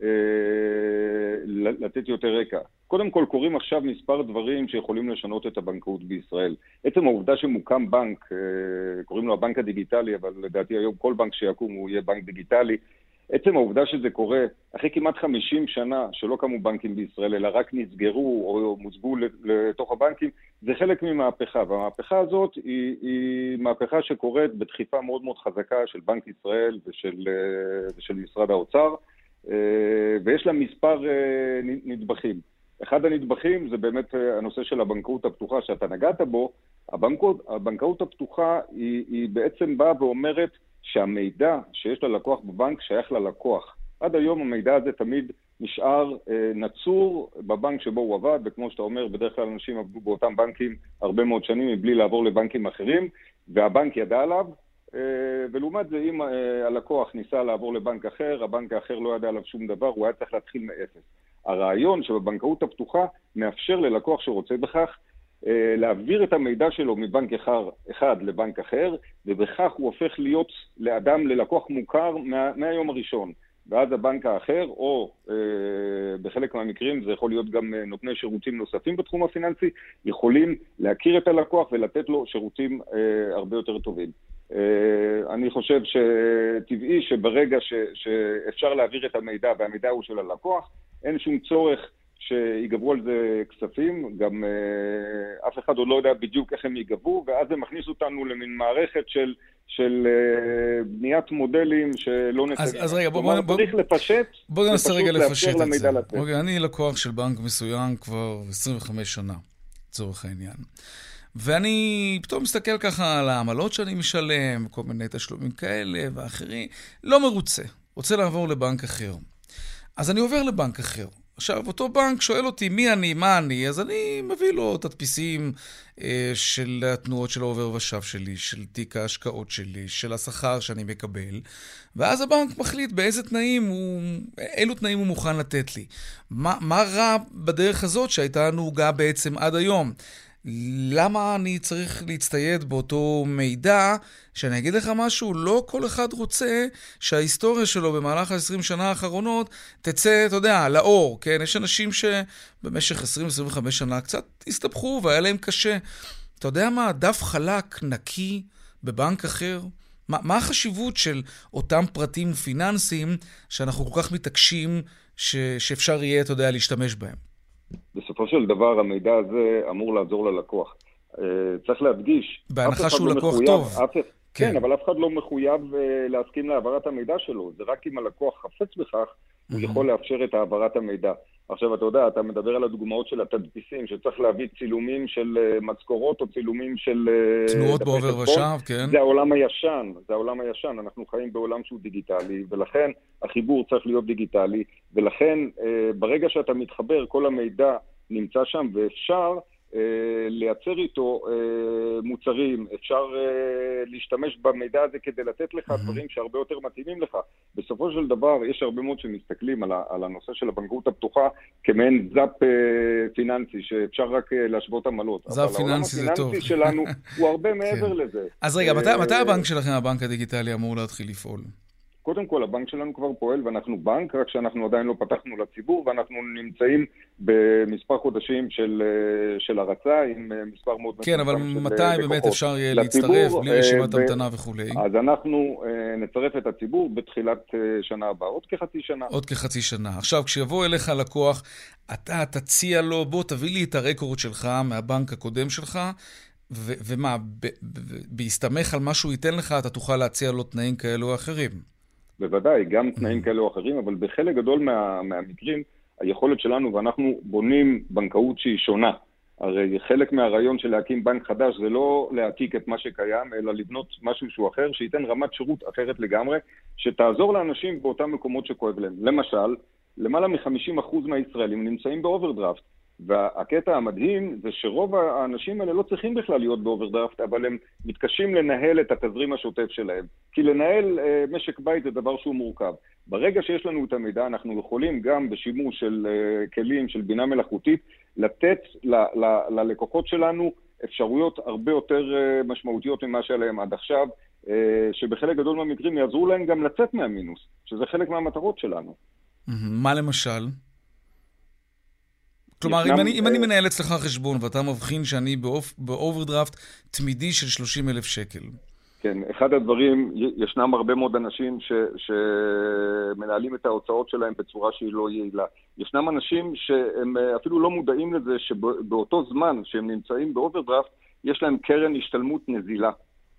Speaker 7: לתת יותר רקע. קודם כל, קוראים עכשיו מספר דברים שיכולים לשנות את הבנקאות בישראל. עצם העובדה שמוקם בנק, קוראים לו הבנק הדיגיטלי, אבל לדעתי היום כל בנק שיקום הוא יהיה בנק דיגיטלי. עצם העובדה שזה קורה אחרי כמעט 50 שנה שלא קמו בנקים בישראל, אלא רק נסגרו או מוזגו לתוך הבנקים, זה חלק ממהפכה. והמהפכה הזאת היא מהפכה שקורית בדחיפה מאוד מאוד חזקה של בנק ישראל ושל משרד האוצר, ויש לה מספר נדבכים. אחד הנדבכים זה באמת הנושא של הבנקאות הפתוחה שאתה נגעת בו. הבנקאות הפתוחה היא בעצם באה ואומרת שהמידע שיש ללקוח בבנק שייך ללקוח. עד היום המידע הזה תמיד נשאר נצור בבנק שבו הוא עבד, וכמו שאתה אומר, בדרך כלל אנשים עבדו באותם בנקים הרבה מאוד שנים מבלי לעבור לבנקים אחרים, והבנק ידע עליו, ולעומת זה אם הלקוח ניסה לעבור לבנק אחר, הבנק האחר לא ידע עליו שום דבר, הוא היה צריך להתחיל מאפס. הרעיון שבבנקאות הפתוחה מאפשר ללקוח שרוצה בכך להעביר את המידע שלו מבנק אחד לבנק אחר, ובכך הוא הופך להיות ללקוח מוכר מהיום הראשון. ואז הבנק האחר, או בחלק מהמקרים, זה יכול להיות גם נותני שירותים נוספים בתחום הפיננסי, יכולים להכיר את הלקוח ולתת לו שירותים הרבה יותר טובים. אני חושב שטבעי שברגע שאפשר להעביר את המידע, והמידע הוא של הלקוח, אין שום צורך שיגברו על זה כספים, גם אף אחד עוד לא יודע בדיוק איך הם יגברו, ואז זה מכניס אותנו למין מערכת של בניית מודלים שלא נתגעים.
Speaker 2: אז רגע,
Speaker 7: צריך לפשט,
Speaker 2: בוא ננסה רגע לפשט את זה. אני לקוח של בנק מסוים כבר 25 שנה, לצורך העניין. ואני פתאום מסתכל ככה על העמלות שאני משלם, כל מיני תשלומים כאלה ואחרים, לא מרוצה, רוצה לעבור לבנק אחר. אז אני עובר לבנק אחר. עכשיו, אותו בנק שואל אותי מי אני, מה אני, אז אני מביא לו תדפיסים של התנועות של העובר ושב שלי, של תיק ההשקעות שלי, של השכר שאני מקבל, ואז הבנק מחליט באיזה תנאים אילו תנאים הוא מוכן לתת לי. מה רע בדרך הזאת שהייתה נהוגה בעצם עד היום? למה אני צריך להצטייד באותו מידע? שאני אגיד לך משהו, לא כל אחד רוצה שההיסטוריה שלו במהלך ה-20 שנה האחרונות תצא, אתה יודע, לאור, כן? יש אנשים שבמשך 20-25 שנה קצת הסתבכו והיה להם קשה. אתה יודע מה? דף חלק, נקי, בבנק אחר? מה החשיבות של אותם פרטים פיננסיים שאנחנו כל כך מתעקשים שאפשר יהיה, אתה יודע, להשתמש בהם?
Speaker 7: בסופו של דבר המידע הזה אמור לעזור ללקוח. צריך להדגיש.
Speaker 2: בהנחה שהוא לקוח טוב.
Speaker 7: כן, אבל אף אחד לא מחויב להסכים להעברת המידע שלו. זה רק אם הלקוח חפץ בכך, הוא יכול לאפשר את העברת המידע. עכשיו, אתה יודע, אתה מדבר על הדוגמאות של התדפיסים, שצריך להביא צילומים של משכורות או צילומים של...
Speaker 2: תנועות בעובר ושב, כן.
Speaker 7: זה העולם הישן, זה העולם הישן. אנחנו חיים בעולם שהוא דיגיטלי, ולכן החיבור צריך להיות דיגיטלי, ולכן ברגע שאתה מתחבר, כל המידע נמצא שם, ואפשר לייצר איתו מוצרים, אפשר להשתמש במידע הזה כדי לתת לך דברים שהרבה יותר מתאימים לך. בסופו של דבר, יש הרבה מאוד שמסתכלים על הנושא של הבנקאות הפתוחה כמעין זאפ פיננסי, שאפשר רק להשוות עמלות.
Speaker 2: זאפ פיננסי זה טוב.
Speaker 7: אבל העולם הפיננסי שלנו הוא הרבה מעבר לזה.
Speaker 2: אז רגע, מתי הבנק שלכם, הבנק הדיגיטלי, אמור להתחיל לפעול?
Speaker 7: קודם כל, הבנק שלנו כבר פועל, ואנחנו בנק, רק שאנחנו עדיין לא פתחנו לציבור, ואנחנו נמצאים במספר חודשים של הרצה, עם מספר מאוד מצומצם של לקוחות.
Speaker 2: כן, אבל מתי באמת אפשר יהיה להצטרף, בלי רשימת המתנה וכו'?
Speaker 7: אז אנחנו נצרף את הציבור בתחילת שנה הבאה, עוד כחצי שנה.
Speaker 2: עוד כחצי שנה. עכשיו, כשיבוא אליך לקוח, אתה תציע לו, בוא תביא לי את הרקורד שלך מהבנק הקודם שלך, ומה, בהסתמך על מה שהוא ייתן לך, אתה תוכל להציע לו תנאים כאלו או אחרים.
Speaker 7: בוודאי, גם תנאים כאלה או אחרים, אבל בחלק גדול מהמקרים, היכולת שלנו, ואנחנו בונים בנקאות שהיא שונה. הרי חלק מהרעיון של להקים בנק חדש, זה לא להעתיק את מה שקיים, אלא לבנות משהו שהוא אחר, שייתן רמת שירות אחרת לגמרי, שתעזור לאנשים באותם מקומות שכואב להם. למשל, למעלה מ-50% מהישראלים נמצאים באוברדרפט, והקטע המדהים זה שרוב האנשים האלה לא צריכים בכלל להיות באוברדרפט, אבל הם מתקשים לנהל את התזרים השוטף שלהם. כי לנהל משק בית זה דבר שהוא מורכב. ברגע שיש לנו את המידע, אנחנו יכולים גם בשימוש של כלים של בינה מלאכותית, לתת ללקוחות שלנו אפשרויות הרבה יותר משמעותיות ממה שלהם עד עכשיו, שבחלק גדול מהמקרים יעזרו להם גם לצאת מהמינוס, שזה חלק מהמטרות שלנו.
Speaker 2: מה למשל? כלומר, אם אני מנהל אצלך חשבון, ואתה מבחין שאני באוברדרפט תמידי של 30,000 שקל.
Speaker 7: כן, אחד הדברים, ישנם הרבה מאוד אנשים שמנהלים את ההוצאות שלהם בצורה שהיא לא יעילה. ישנם אנשים שהם אפילו לא מודעים לזה שבאותו זמן שהם נמצאים באוברדרפט, יש להם קרן השתלמות נזילה.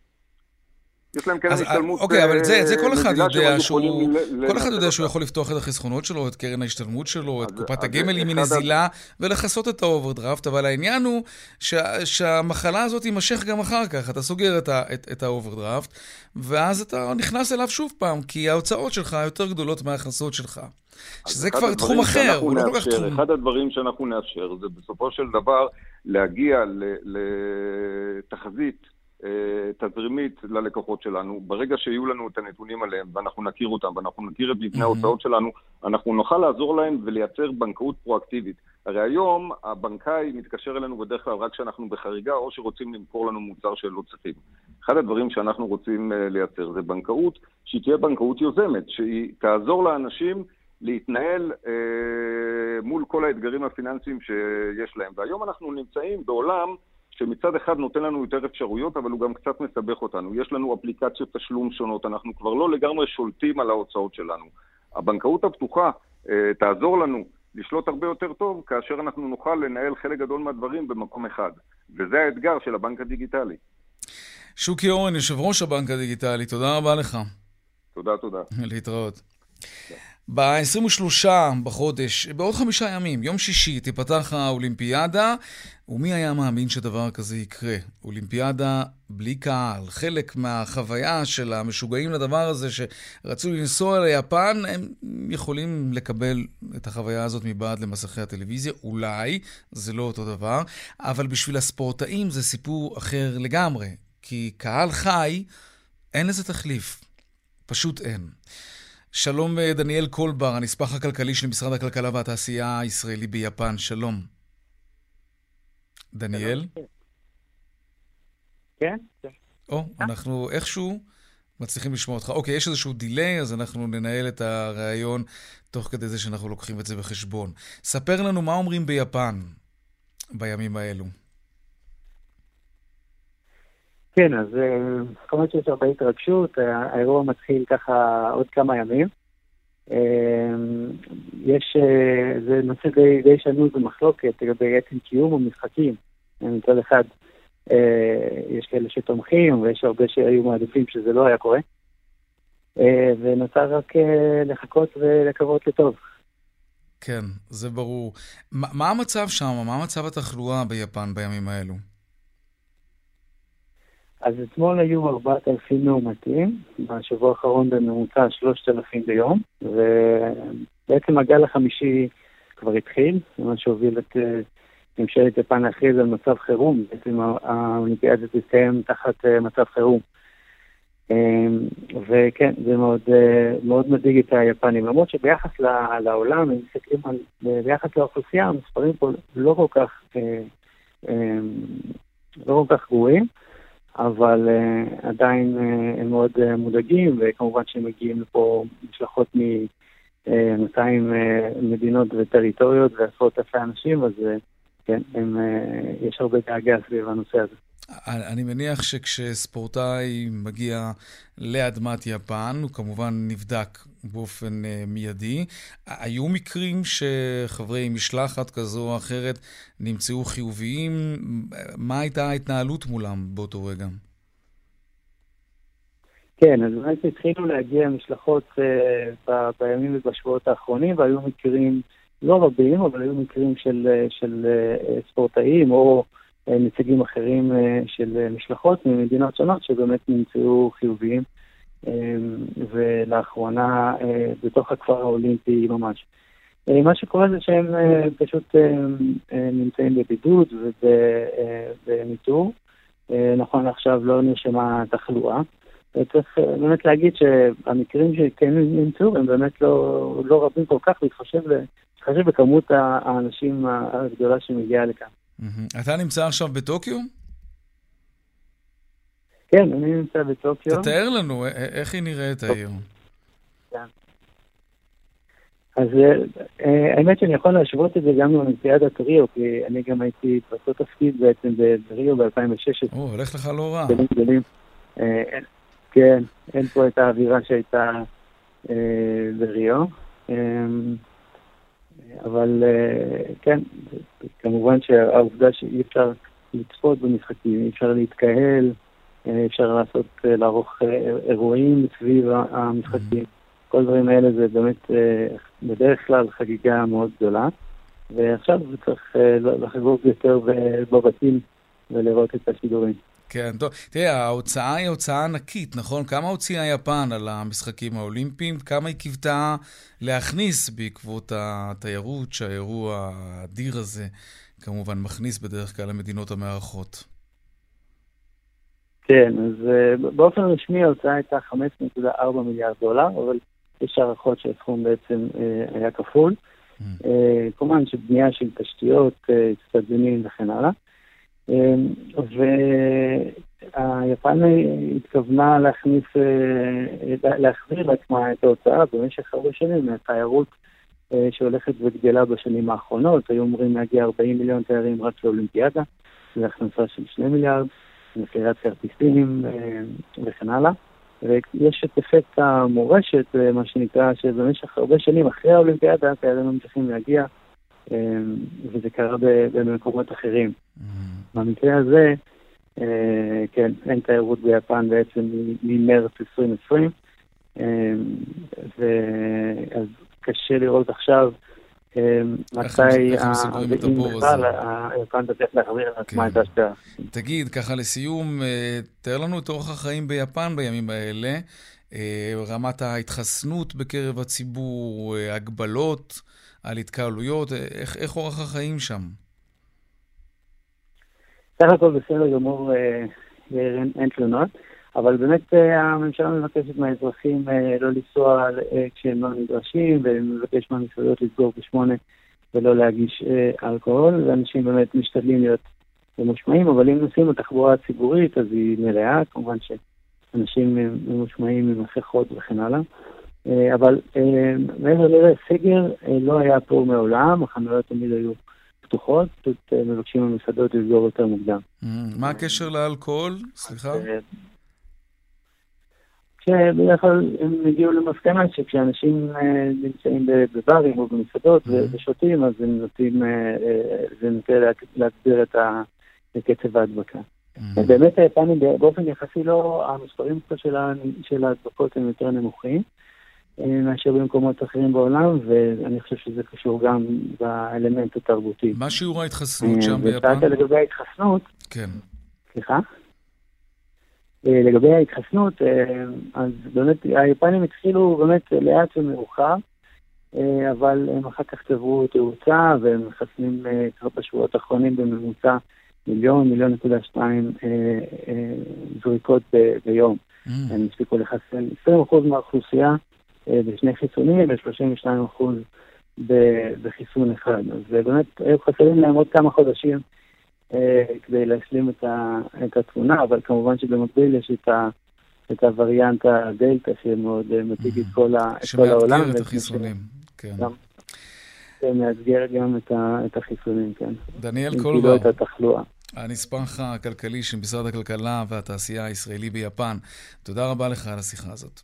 Speaker 7: יש להם קרן השתלמות.
Speaker 2: אוקיי, אבל זה כל אחד יודע שהוא יכול לפתוח את החסכונות שלו, את קרן ההשתלמות שלו, את קופת הגמל עם נזילה, ולחסות את האוברדרפט, אבל העניין הוא שהמחלה הזאת תימשך גם אחר כך. אתה סוגר את האוברדרפט, ואז אתה נכנס אליו שוב פעם, כי ההוצאות שלך יותר גדולות מההכנסות שלך. שזה כבר תחום אחר, הוא לא כל כך תחום.
Speaker 7: אחד הדברים שאנחנו נאפשר, זה בסופו של דבר להגיע לתחזית תזרימית ללקוחות שלנו. ברגע שיהיו לנו את הנתונים עליהם, ואנחנו נכיר אותם, ואנחנו נכיר את מבנה ההוצאות שלנו, אנחנו נוכל לעזור להם ולייצר בנקאות פרואקטיבית. הרי היום הבנקאי מתקשר אלינו בדרך כלל רק כשאנחנו בחריגה, או שרוצים למכור לנו מוצר שלא צריכים. אחד הדברים שאנחנו רוצים לייצר זה בנקאות, שהיא תהיה בנקאות יוזמת, שהיא תעזור לאנשים להתנהל מול כל האתגרים הפיננסיים שיש להם. והיום אנחנו נמצאים בעולם שמצד אחד נותן לנו יותר אפשרויות, אבל הוא גם קצת מסבך אותנו. יש לנו אפליקציות תשלום שונות, אנחנו כבר לא לגמרי שולטים על ההוצאות שלנו. הבנקאות הפתוחה תעזור לנו לשלוט הרבה יותר טוב, כאשר אנחנו נוכל לנהל חלק גדול מהדברים במקום אחד. וזה האתגר של הבנק הדיגיטלי.
Speaker 2: שוקי אורן, יושב ראש הבנק הדיגיטלי, תודה רבה לך.
Speaker 7: תודה, תודה.
Speaker 2: להתראות. ב-23 בחודש, בעוד 5 ימים, יום שישי, תיפתח האולימפיאדה, ומי היה מאמין שדבר כזה יקרה? אולימפיאדה בלי קהל. חלק מהחוויה של המשוגעים לדבר הזה שרצו לנסוע ליפן, הם יכולים לקבל את החוויה הזאת מבעד למסכי הטלוויזיה, אולי, זה לא אותו דבר, אבל בשביל הספורטאים זה סיפור אחר לגמרי, כי קהל חי, אין לזה תחליף. פשוט אין. שלום דניאל קולבר, הנספח הכלכלי של משרד הכלכלה והתעשייה הישראלי ביפן. שלום. דניאל?
Speaker 8: כן.
Speaker 2: אנחנו איכשהו מצליחים לשמוע אותך. אוקיי, יש איזשהו דילי, אז אנחנו ננהל את הרעיון תוך כדי זה שאנחנו לוקחים את זה בחשבון. ספר לנו מה אומרים ביפן בימים האלו.
Speaker 8: כן, אז כמובן שיש הרבה התרגשות, האירוע מתחיל ככה עוד כמה ימים. זה נושא די שנוי במחלוקת לגבי עצם קיום המשחקים. מצד אחד יש כאלה שתומכים, ויש הרבה שהיו מעדיפים שזה לא היה קורה. ונותר רק לחכות ולקוות לטוב.
Speaker 2: כן, זה ברור. מה המצב שם? מה מצב התחלואה ביפן בימים האלו?
Speaker 8: אז אתמול היו 4,000 מאומתים, בשבוע האחרון בממוצע 3,000 ביום, ובעצם הגל החמישי כבר התחיל, מה שהוביל את ממשלת יפן להכריז על מצב חירום, בעצם האולימפיאדה תסתיים תחת מצב חירום. וכן, זה מאוד מדאיג את היפנים, למרות שביחס לעולם, אם מסתכלים ביחס לאוכלוסייה, המספרים פה לא כל כך גרועים, אבל עדיין הם מאוד מודאגים, וכמובן שהם מגיעים לפה משלחות מ-200 מדינות וטריטוריות ועשרות אלפי אנשים, אז כן, יש הרבה דאגה סביב הנושא הזה.
Speaker 2: אני מניח שכשספורטאי מגיע לאדמת יפן, הוא כמובן נבדק באופן מיידי. היו מקרים שחברי משלחת כזו או אחרת נמצאו חיוביים? מה הייתה ההתנהלות מולם באותו רגע?
Speaker 8: כן, אז באמת התחילו להגיע משלחות בימים ובשבועות האחרונים, והיו מקרים לא רבים, אבל היו מקרים של ספורטאים או נציגים אחרים של משלחות ממדינות שונות שבאמת נמצאו חיוביים, ולאחרונה בתוך הכפר האולימפי ממש. מה שקורה זה שהם פשוט נמצאים בבידוד ובניטור. נכון עכשיו לא נרשמה תחלואה. צריך באמת להגיד שהמקרים שכן נמצאו הם באמת לא רבים כל כך, להתחשב בכמות האנשים הגדולה שמגיעה לכאן.
Speaker 2: אתה נמצא עכשיו בטוקיו?
Speaker 8: כן, אני נמצא בטוקיו.
Speaker 2: תתאר לנו, איך היא נראית העיר?
Speaker 8: כן. אז האמת שאני יכול להשוות את זה גם לאולימפיאדת ריו, כי אני גם הייתי באותו תפקיד בעצם בריו ב-2016.
Speaker 2: הולך לך לא רע.
Speaker 8: גדולים. כן, אין פה את האווירה שהייתה בריו. אבל כן, כמובן שהעובדה שאי אפשר לצפות במשחקים, אי אפשר להתקהל, אפשר לערוך אירועים סביב המשחקים. כל דברים האלה זה באמת בדרך כלל חגיגה מאוד גדולה, ועכשיו צריך לחגוג יותר בבתים ולראות את השידורים.
Speaker 2: כן, טוב. תראה, ההוצאה היא הוצאה ענקית, נכון? כמה הוציאה יפן על המשחקים האולימפיים? כמה היא קיוותה להכניס בעקבות התיירות שהאירוע האדיר הזה כמובן מכניס בדרך כלל למדינות המארחות?
Speaker 8: כן, אז באופן רשמי ההוצאה הייתה $5.4 מיליארד, אבל יש הערכות שהסכום בעצם היה כפול. כמובן שבנייה של תשתיות, צטדיונים וכן הלאה. והיפן התכוונה להחזיר לעצמה את ההוצאה במשך הרבה שנים מהתיירות שהולכת וגדלה בשנים האחרונות. היו אומרים להגיע 40 מיליון תיירים רק לאולימפיאדה, זה הכנסה של 2 מיליארד, מכירת כרטיסים וכן הלאה. ויש את אפקט המורשת, מה שנקרא, שבמשך הרבה שנים אחרי האולימפיאדה תיירים ממשיכים להגיע, וזה קרה במקומות אחרים. במקרה הזה, כן, אין תיירות ביפן בעצם ממרץ 2020, אז קשה לראות עכשיו מתי היפן תצליח להחזיר לעצמה את ההשקעה.
Speaker 2: תגיד, ככה לסיום, תאר לנו את אורח החיים ביפן בימים האלה, רמת ההתחסנות בקרב הציבור, הגבלות על התקהלויות, איך אורח החיים שם?
Speaker 8: סך הכל בסדר גמור, אין תלונות, אבל באמת הממשלה מבקשת מהאזרחים לא לנסוע כשהם לא נדרשים, ומבקש מהמסעדות לסגור ב8 ולא להגיש אלכוהול, ואנשים באמת משתדלים להיות ממושמעים, אבל אם נוסעים בתחבורה הציבורית אז היא מלאה, כמובן שאנשים ממושמעים עם מסכות וכן הלאה, אבל מעבר לזה, סגר לא היה פה מעולם, החנויות תמיד היו פתוחות, פשוט מבקשים במסעדות לסגור יותר מוקדם.
Speaker 2: מה הקשר לאלכוהול? סליחה?
Speaker 8: שבדרך כלל הם הגיעו למסקנה שכשאנשים נמצאים בברים או במסעדות ושותים, אז הם נוטים להגביר את קצב ההדבקה. באמת היפנים באופן יחסי לא, המספרים של ההדבקות הם יותר נמוכים מאשר במקומות אחרים בעולם, ואני חושב שזה קשור גם באלמנט התרבותי.
Speaker 2: מה שיעור ההתחסנות שם ביפן?
Speaker 8: ושאלת לגבי ההתחסנות,
Speaker 2: כן.
Speaker 8: סליחה? לגבי ההתחסנות, אז באמת היפנים התחילו באמת לאט ומאוחר, אבל הם אחר כך צברו תאוצה, והם מחסנים בשבועות האחרונים בממוצע 1.2 מיליון זריקות ביום. הם הספיקו לחסן 20% מהאוכלוסייה בשני חיסונים, ו32% בחיסון אחד. אז באמת היו חסרים להם עוד כמה חודשים כדי להשלים את התמונה, אבל כמובן שבמקביל יש את הווריאנט הדלטה שמאוד מציג את כל העולם.
Speaker 2: שמאתגר את החיסונים, כן.
Speaker 8: שמאתגר גם את החיסונים, כן.
Speaker 2: דניאל קולבר,
Speaker 8: את התחלואה.
Speaker 2: הנספח הכלכלי של משרד הכלכלה והתעשייה הישראלי ביפן. תודה רבה לך על השיחה הזאת.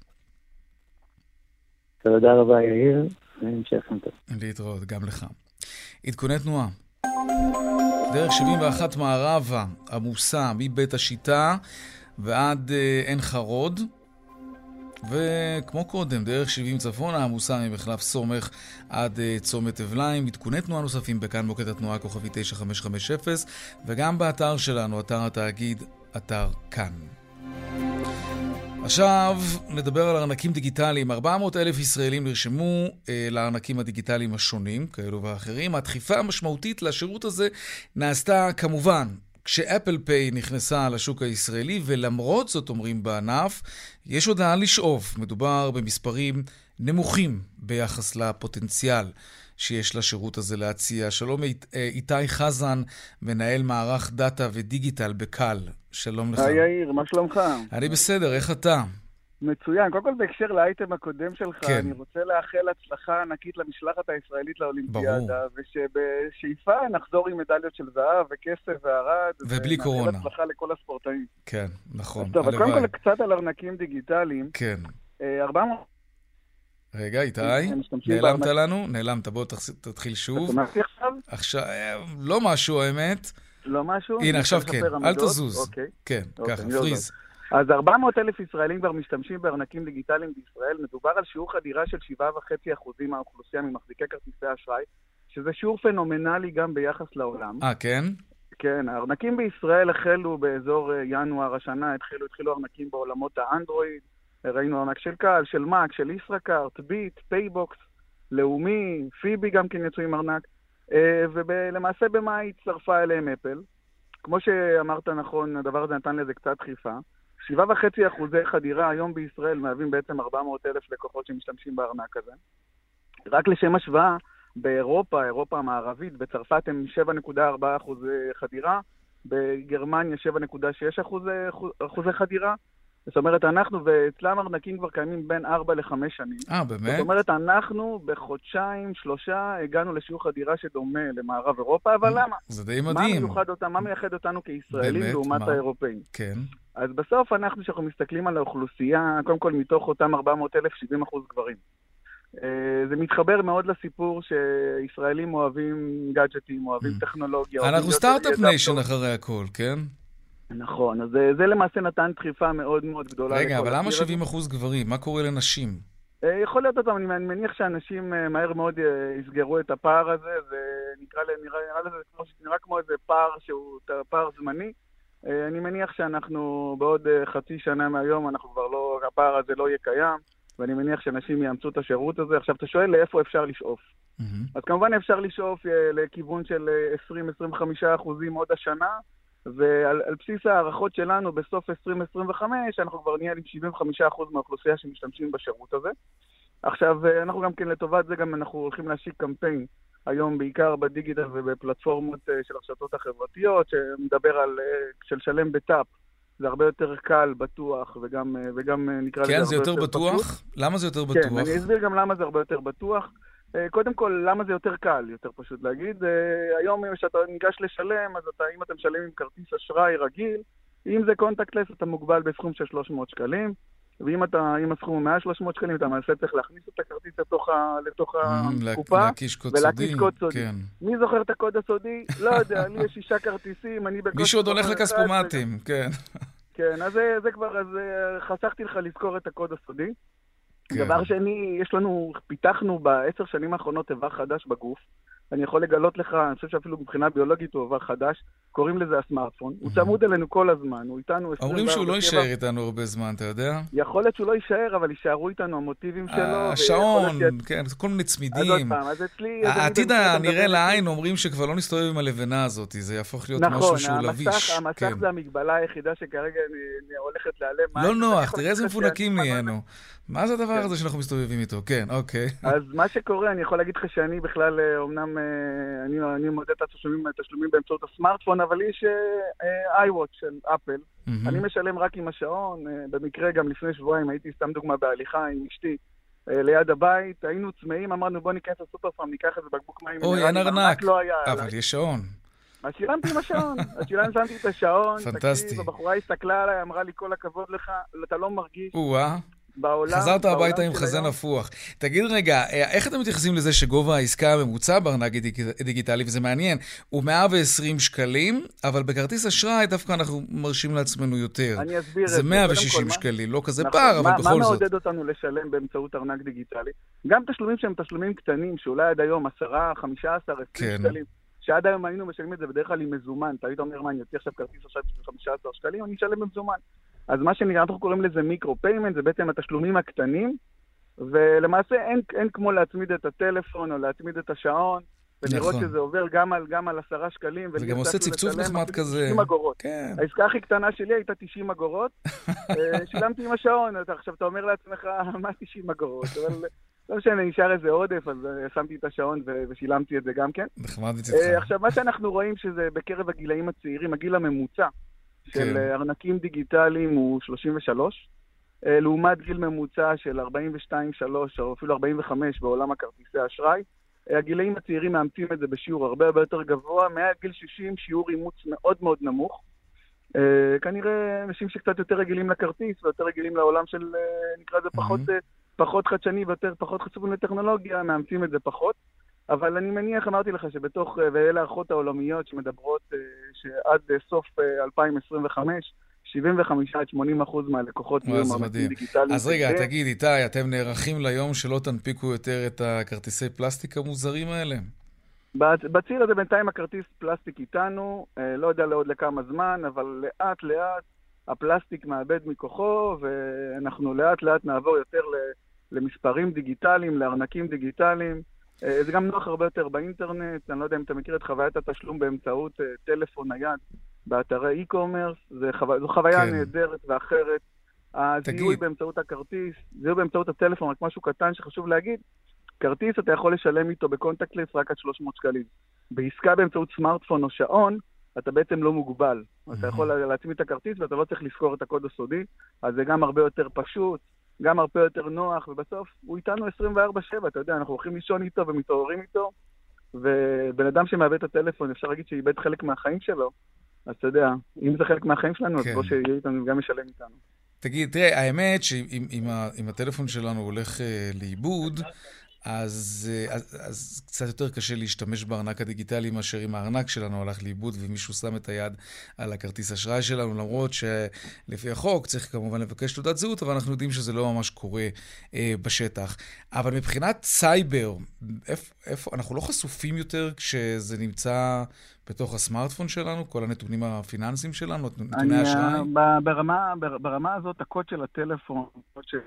Speaker 8: תודה רבה יאיר, והמשך טוב.
Speaker 2: להתראות, גם לך. עדכוני תנועה. דרך 71 מערבה עמוסה מבית השיטה ועד עין חרוד, וכמו קודם, דרך 70 צפונה עמוסה ממחלף סומך עד צומת אבליים. עדכוני תנועה נוספים בכאן מוקד התנועה כוכבי 9550, וגם באתר שלנו, אתר התאגיד, אתר כאן. עכשיו נדבר על ארנקים דיגיטליים. 400,000 ישראלים נרשמו לארנקים הדיגיטליים השונים, כאלו ואחרים. הדחיפה המשמעותית לשירות הזה נעשתה כמובן כשאפל פיי נכנסה לשוק הישראלי, ולמרות זאת אומרים בענף, יש עוד לאן לשאוף. מדובר במספרים נמוכים ביחס לפוטנציאל שיש לשירות הזה להציע. שלום איתי חזן, מנהל מערך דאטה ודיגיטל בקל. שלום לך.
Speaker 9: היי יאיר, מה שלומך?
Speaker 2: אני בסדר, איך אתה?
Speaker 9: מצוין. קודם כל בהקשר לאייטם הקודם שלך,
Speaker 2: כן.
Speaker 9: אני רוצה לאחל הצלחה ענקית למשלחת הישראלית לאולימפיאדה, ושבשאיפה נחזור עם מדליות של זהב וכסף וערד.
Speaker 2: ובלי קורונה.
Speaker 9: ונאחל הצלחה לכל הספורטאים.
Speaker 2: כן, נכון.
Speaker 9: טוב, אז קודם כל קצת על ארנקים דיגיטליים.
Speaker 2: כן.
Speaker 9: 400...
Speaker 2: רגע, איתי, נעלמת לנו? נעלמת, בוא תתחיל שוב.
Speaker 9: אתה מעשי עכשיו?
Speaker 2: עכשיו, לא משהו, האמת.
Speaker 9: לא משהו?
Speaker 2: הנה, עכשיו כן, אל תזוז. כן, ככה, פריז.
Speaker 9: אז 400,000 ישראלים כבר משתמשים בארנקים דיגיטליים בישראל. מדובר על שיעור חדירה של 7.5% מהאוכלוסייה ממחזיקי כרטיסי אשראי, שזה שיעור פנומנלי גם ביחס לעולם.
Speaker 2: כן?
Speaker 9: כן, הארנקים בישראל החלו באזור ינואר השנה, התחילו ארנקים בעולמות האנדרואיד, ראינו ארנק של קל, של מק, של ישראכרט, ביט, פייבוקס, לאומי, פיבי גם כן יצאו עם ארנק, ולמעשה במאי הצטרפה אליהם אפל. כמו שאמרת נכון, הדבר הזה נתן לזה קצת דחיפה. 7.5% חדירה היום בישראל מהווים בעצם 400,000 לקוחות שמשתמשים בארנק הזה. רק לשם השוואה, באירופה, אירופה המערבית, בצרפת הם 7.4% חדירה, בגרמניה 7.6% חדירה. זאת אומרת, אנחנו ואצלם ארנקים כבר קיימים בין 4 ל-5 שנים.
Speaker 2: באמת?
Speaker 9: זאת אומרת, אנחנו בחודשיים, 3 הגענו לשיעור חדירה שדומה למערב אירופה, אבל למה?
Speaker 2: זה די מדהים.
Speaker 9: מה מייחד אותנו כישראלים לעומת האירופאים?
Speaker 2: כן.
Speaker 9: אז בסוף אנחנו, כשאנחנו מסתכלים על האוכלוסייה, קודם כל מתוך אותם 400,000, 70% גברים. זה מתחבר מאוד לסיפור שישראלים אוהבים גאדג'טים, אוהבים טכנולוגיה.
Speaker 2: אנחנו סטארט-אפ ניישן אחרי הכל, כן?
Speaker 9: נכון, אז זה למעשה נתן דחיפה מאוד מאוד גדולה.
Speaker 2: רגע, אבל למה 70% גברים? מה קורה לנשים?
Speaker 9: יכול להיות אותם, אני מניח שאנשים מהר מאוד יסגרו את הפער הזה, זה נראה כמו איזה פער שהוא פער זמני. אני מניח שאנחנו בעוד חצי שנה מהיום, הפער הזה לא יהיה קיים, ואני מניח שאנשים יאמצו את השירות הזה. עכשיו, אתה שואל לאיפה אפשר לשאוף. אז כמובן אפשר לשאוף לכיוון של 20-25% עוד השנה, ועל בסיס הערכות שלנו בסוף 2025, אנחנו כבר נהיה עם 75% מהאוכלוסייה שמשתמשים בשירות הזה. עכשיו, אנחנו גם כן לטובת זה, גם אנחנו הולכים להשיק קמפיין היום בעיקר בדיגיטל ובפלטפורמות של הרשתות החברתיות, שמדבר על של שלם בטאפ. זה הרבה יותר קל, בטוח, וגם נקרא לזה
Speaker 2: כן, זה יותר בטוח? למה זה יותר בטוח?
Speaker 9: כן, אני אסביר גם למה זה הרבה יותר בטוח. קודם כל, למה זה יותר קל, יותר פשוט להגיד. היום אם שאתה ניגש לשלם, אז אם אתה משלם עם כרטיס אשראי רגיל, אם זה קונטקטלס, אתה מוגבל בסכום של 300 שקלים. ואם הסכום 100-300 שקלים, אתה מעשה צריך להכניס את הכרטיס לתוך הקופה, ולהקיש קוד סודי. מי זוכר את הקוד הסודי? לא יודע, לי יש 6 כרטיסים,
Speaker 2: מישהו עוד הולך לכספומטים, כן.
Speaker 9: כן, אז זה כבר, אז חסכתי לך לזכור את הקוד הסודי. דבר שני, פיתחנו ב10 שנים האחרונות איבר חדש בגוף. אני יכול לגלות לך, אני חושב שאפילו מבחינה ביולוגית הוא איבר חדש, קוראים לזה הסמארטפון. הוא צמוד אלינו כל הזמן, הוא איתנו...
Speaker 2: אומרים שהוא לא יישאר איתנו הרבה זמן, אתה יודע?
Speaker 9: יכול להיות שהוא לא יישאר, אבל יישארו איתנו המוטיבים שלו.
Speaker 2: השעון, כן, כל מיני צמידים.
Speaker 9: אז עוד פעם, אז אצלי...
Speaker 2: העתיד הנראה לעין אומרים שכבר לא נסתובב עם הלבנה הזאת, זה יהפוך להיות משהו שהוא לביש.
Speaker 9: נכון, המסך זה המגבלה היחידה שכרגע הולכת להיעלם.
Speaker 2: לא נוח, תראה איזה מפונקים נהיינו. מה זה הדבר הזה שאנחנו מסתובבים איתו? כן, אוקיי.
Speaker 9: אז מה שקורה, אני יכול להגיד לך שאני בכלל, אומנם אני מודד את התשלומים באמצעות הסמארטפון, אבל יש iWatch של אפל. אני משלם רק עם השעון. במקרה גם לפני שבועיים הייתי סתם דוגמה בהליכה עם אשתי ליד הבית. היינו צמאים, אמרנו בוא ניכנס לסופרפארם, ניקח איזה בקבוק מים.
Speaker 2: אוי, אין ארנק. אבל יש שעון.
Speaker 9: אז שילמתי עם השעון. אז שמתי את השעון.
Speaker 2: פנטסטי.
Speaker 9: הבחורה הסתכלה עליי, אמרה לי כל הכבוד לך, אתה לא מרגיש.
Speaker 2: חזרת הביתה עם חזן הפוך. תגיד רגע, איך אתם מתייחסים לזה שגובה העסקה הממוצע בארנק דיגיטלי, וזה מעניין, הוא 120 שקלים, אבל בכרטיס אשראי דווקא אנחנו מרשים לעצמנו יותר.
Speaker 9: אני אסביר את
Speaker 2: זה. זה 160 שקלים, לא כזה פער, אבל בכל זאת.
Speaker 9: מה מעודד אותנו לשלם באמצעות ארנק דיגיטלי? גם תשלומים שהם תשלומים קטנים, שאולי עד היום 10, 15, 20 שקלים, שעד היום היינו משלמים את זה בדרך כלל עם מזומן. אתה היית אומר מה, אני יוצא עכשיו כרטיס אשראי בשביל 15 שקלים, אני אשלם במזומן. אז מה אנחנו קוראים לזה מיקרו-פיימנט, זה בעצם התשלומים הקטנים, ולמעשה אין כמו להצמיד את הטלפון או להצמיד את השעון, ולראות שזה עובר גם על 10 שקלים.
Speaker 2: זה גם עושה צפצוף נחמד כזה.
Speaker 9: 90 אגורות.
Speaker 2: כן.
Speaker 9: העסקה הכי קטנה שלי הייתה 90 אגורות, שילמתי עם השעון, עכשיו אתה אומר לעצמך, מה 90 אגורות? אבל לא משנה, נשאר איזה עודף, אז שמתי את השעון ושילמתי את זה גם כן.
Speaker 2: נחמד מצדך.
Speaker 9: עכשיו, מה שאנחנו רואים שזה בקרב הגילאים הצעירים, הגיל הממוצע, של ארנקים דיגיטליים הוא 33, לעומת גיל ממוצע של 42, 3 או אפילו 45 בעולם הכרטיסי האשראי. הגילאים הצעירים מאמצים את זה בשיעור הרבה יותר גבוה, מעל גיל 60 שיעור אימוץ מאוד מאוד נמוך. כנראה אנשים שקצת יותר רגילים לכרטיס ויותר רגילים לעולם של, נקרא זה פחות חדשני ויותר פחות חשופים לטכנולוגיה, מאמצים את זה פחות. אבל אני מניח, אמרתי לך שבתוך, ואלה הערכות העולמיות שמדברות שעד סוף 2025, 75-80% מהלקוחות יהיו מאמצים דיגיטליים.
Speaker 2: אז רגע, תגיד, איתי, אתם נערכים ליום שלא תנפיקו יותר את הכרטיסי פלסטיק המוזרים האלה?
Speaker 9: בציר הזה בינתיים הכרטיס פלסטיק איתנו, לא יודע לעוד לכמה זמן, אבל לאט לאט הפלסטיק מאבד מכוחו, ואנחנו לאט לאט נעבור יותר למספרים דיגיטליים, לארנקים דיגיטליים. זה גם נוח הרבה יותר באינטרנט, אני לא יודע אם אתה מכיר את חוויית התשלום באמצעות טלפון נייד באתרי e-commerce, זו חוויה נהדרת ואחרת. הזיהוי באמצעות הכרטיס, זיהוי באמצעות הטלפון, רק משהו קטן שחשוב להגיד, כרטיס אתה יכול לשלם איתו בקונטקטלס רק עד 300 שקלים. בעסקה באמצעות סמארטפון או שעון, אתה בעצם לא מוגבל. אתה יכול להצמיד את הכרטיס ואתה לא צריך לזכור את הקוד הסודי, אז זה גם הרבה יותר פשוט, גם הרבה יותר נוח, ובסוף הוא איתנו 24/7, אתה יודע, אנחנו הולכים לישון איתו ומתעוררים איתו, ובן אדם שמאבד את הטלפון, אפשר להגיד שאיבד חלק מהחיים שלו, אז אתה יודע, אם זה חלק מהחיים שלנו, אז בוא שיהיה איתנו גם משלם איתנו.
Speaker 2: תגיד, תראה, האמת שאם הטלפון שלנו הולך לאיבוד, אז קצת יותר קשה להשתמש בארנק הדיגיטלי מאשר אם הארנק שלנו הלך לאיבוד ומישהו שם את היד על הכרטיס אשראי שלנו, למרות שלפי החוק צריך כמובן לבקש תעודת זהות, אבל אנחנו יודעים שזה לא ממש קורה בשטח. אבל מבחינת סייבר, איפה אנחנו לא חשופים יותר כשזה נמצא בתוך הסמארטפון שלנו, כל הנתונים הפיננסיים שלנו, נתוני אשראי?
Speaker 9: ברמה הזאת, הקוד של הטלפון, הקוד של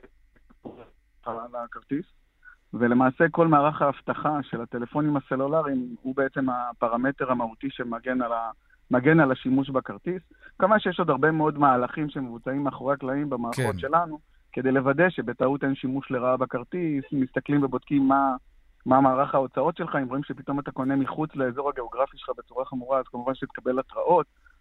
Speaker 9: הכרטיס, ולמעשה כל מערך ההבטחה של הטלפונים הסלולריים הוא בעצם הפרמטר המהותי שמגן על השימוש בכרטיס. כמה שיש עוד הרבה מאוד מהלכים שמבוצעים מאחורי הקלעים במערכות שלנו, כדי לוודא שבטעות אין שימוש לרעה בכרטיס, מסתכלים ובודקים מה מערך ההוצאות שלך, אם רואים שפתאום אתה קונה מחוץ לאזור הגיאוגרפי שלך בצורה חמורה, אז כמובן שתקבל התראות,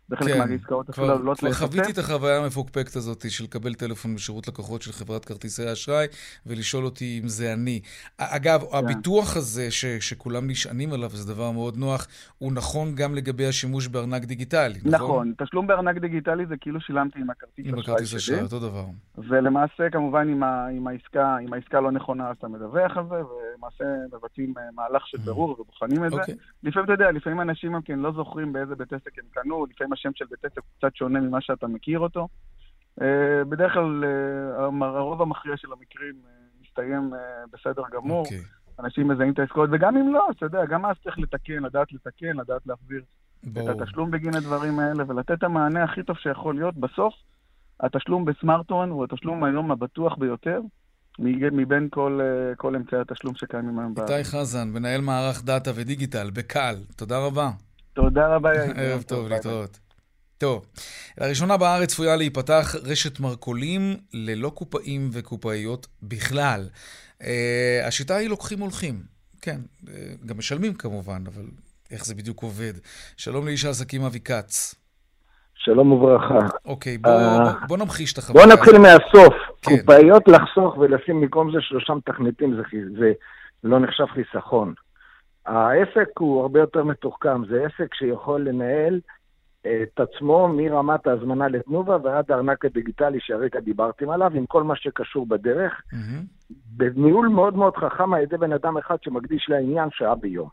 Speaker 9: בחלק מהעסקאות אפילו לא
Speaker 2: כבר חוויתי את החוויה המפוקפקת הזאת של לקבל טלפון בשירות לקוחות של חברת כרטיסי האשראי, ולשאול אותי אם זה אני. אגב, הביטוח הזה שכולם נשענים עליו, זה דבר מאוד נוח, הוא נכון גם לגבי השימוש בארנק דיגיטלי, נכון?
Speaker 9: נכון, תשלום בארנק דיגיטלי זה כאילו שילמתי עם הכרטיס
Speaker 2: אשראי, אותו דבר.
Speaker 9: ולמעשה, כמובן, אם העסקה לא נכונה, אז אתה מדווח על זה, ולמעשה מבצעים מהלך של בירור ובוחנים את זה. לפעמים, אתה יודע, לפעמים אנשים הם כן לא זוכרים באיזה בית עסק הם קנו, לפעמים השם של בית עסק קצת שונה ממה שאתה מכיר אותו. בדרך כלל, הרוב המכריע של המקרים מסתיים בסדר גמור. אנשים מזהים את העסקאות, וגם אם לא, אתה יודע, גם אז צריך לדעת להחזיר את התשלום בגין הדברים האלה, ולתת את המענה הכי טוב שיכול להיות. בסוף, התשלום בסמארטפון הוא התשלום היום הבטוח ביותר, מבין כל אמצעי התשלום שקיימים היום.
Speaker 2: איתי חזן, מנהל מערך דאטה ודיגיטל, בקל. תודה רבה.
Speaker 9: תודה רבה, יאיר.
Speaker 2: ערב טוב, להתראות. טוב, לראשונה בארץ צפויה להיפתח רשת מרכולים ללא קופאים וקופאיות בכלל. השיטה היא לוקחים הולכים. כן, גם משלמים כמובן, אבל איך זה בדיוק עובד? שלום לאיש העסקים אבי כץ.
Speaker 10: שלום וברכה.
Speaker 2: אוקיי, בוא נמחיש את החוויה.
Speaker 10: בוא נתחיל מהסוף. קופאיות לחסוך ולשים במקום זה 3 מתכנתים, זה לא נחשב חיסכון. העסק הוא הרבה יותר מתוחכם, זה עסק שיכול לנהל את עצמו מרמת ההזמנה לתנובה ועד הארנק הדיגיטלי שהרגע דיברתם עליו, עם כל מה שקשור בדרך, בניהול מאוד מאוד חכם על ידי בן אדם אחד שמקדיש לעניין שעה ביום.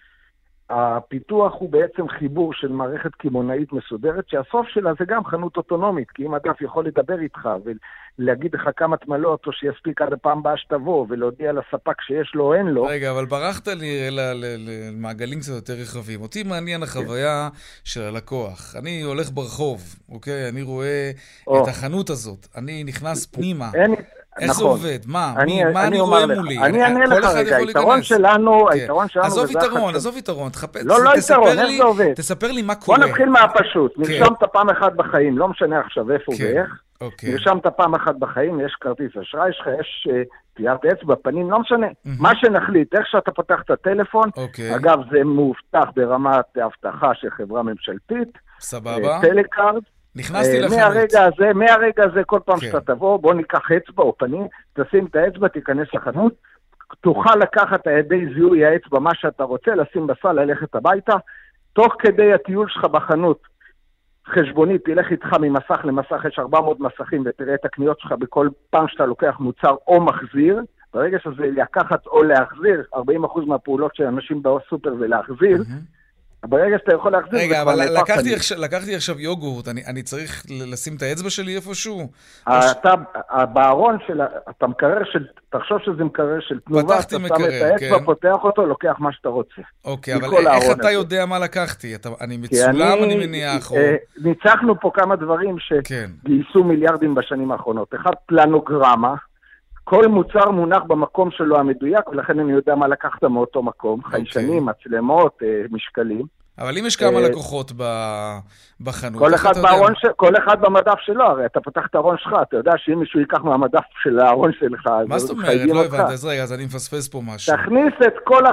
Speaker 10: הפיתוח הוא בעצם חיבור של מערכת קימונאית מסודרת, שהסוף שלה זה גם חנות אוטונומית, כי אם הדף יכול לדבר איתך ולהגיד לך כמה תמלות, או שיספיק עד הפעם הבאה שתבוא, ולהודיע לספק שיש לו או אין לו.
Speaker 2: רגע, אבל ברחת לי למעגלים קצת יותר רחבים. אותי מעניין החוויה של הלקוח. אני הולך ברחוב, אוקיי? אני רואה את החנות הזאת. אני נכנס פנימה. איך זה עובד? מה אני רואה מולי?
Speaker 10: אני אענה לך רגע, היתרון שלנו...
Speaker 2: עזוב יתרון,
Speaker 10: לא יתרון, איך זה עובד?
Speaker 2: תספר לי מה קורה.
Speaker 10: בוא נתחיל מהפשוט, נרשמת פעם אחת בחיים, לא משנה עכשיו איפה ואיך, נרשמת פעם אחת בחיים, יש כרטיס אשראי שלך, יש טביעת אצבע, פנים, לא משנה. מה שנחליט, איך שאתה פותח את הטלפון, אגב זה מאובטח ברמת הבטחה של חברה ממשלתית, טלקארד,
Speaker 2: נכנסתי לחנות.
Speaker 10: מהרגע הזה, כל פעם שאתה תבוא, בוא ניקח אצבע או פנים, תשים את האצבע, תיכנס לחנות, תוכל לקחת הידי זיהוי האצבע, מה שאתה רוצה, לשים בסל, ללכת הביתה, תוך כדי הטיול שלך בחנות, חשבונית, תלך איתך ממסך למסך, יש 400 מסכים, ותראה את הקניות שלך בכל פעם שאתה לוקח מוצר או מחזיר, ברגע שזה לקחת או להחזיר, 40% מהפעולות של אנשים בסופר זה להחזיר, ברגע שאתה יכול להחזיר...
Speaker 2: רגע, אבל לקחתי עכשיו יוגורט, אני צריך לשים את האצבע שלי איפשהו?
Speaker 10: בארון של... אתה מקרר של... תחשוב שזה מקרר של תנובה, אתה שם את האצבע, פותח אותו, לוקח מה שאתה רוצה.
Speaker 2: אוקיי, אבל איך אתה יודע מה לקחתי? אני מצולם, אני מניח?
Speaker 10: ניצחנו פה כמה דברים שגייסו מיליארדים בשנים האחרונות. אחד, פלנוגרמה. כל מוצר מונח במקום שלו המדויק, ולכן אני יודע מה לקחת מאותו מקום, חיישנים, מצלמות, משקלים.
Speaker 2: אבל אם יש כמה לקוחות בחנות...
Speaker 10: כל אחד במדף שלו, הרי אתה פותח את הארון שלך, אתה יודע שאם מישהו ייקח מהמדף של הארון שלך...
Speaker 2: מה זאת אומרת? לא הבנת, אז רגע, אז אני מפספס פה משהו.
Speaker 10: תכניס את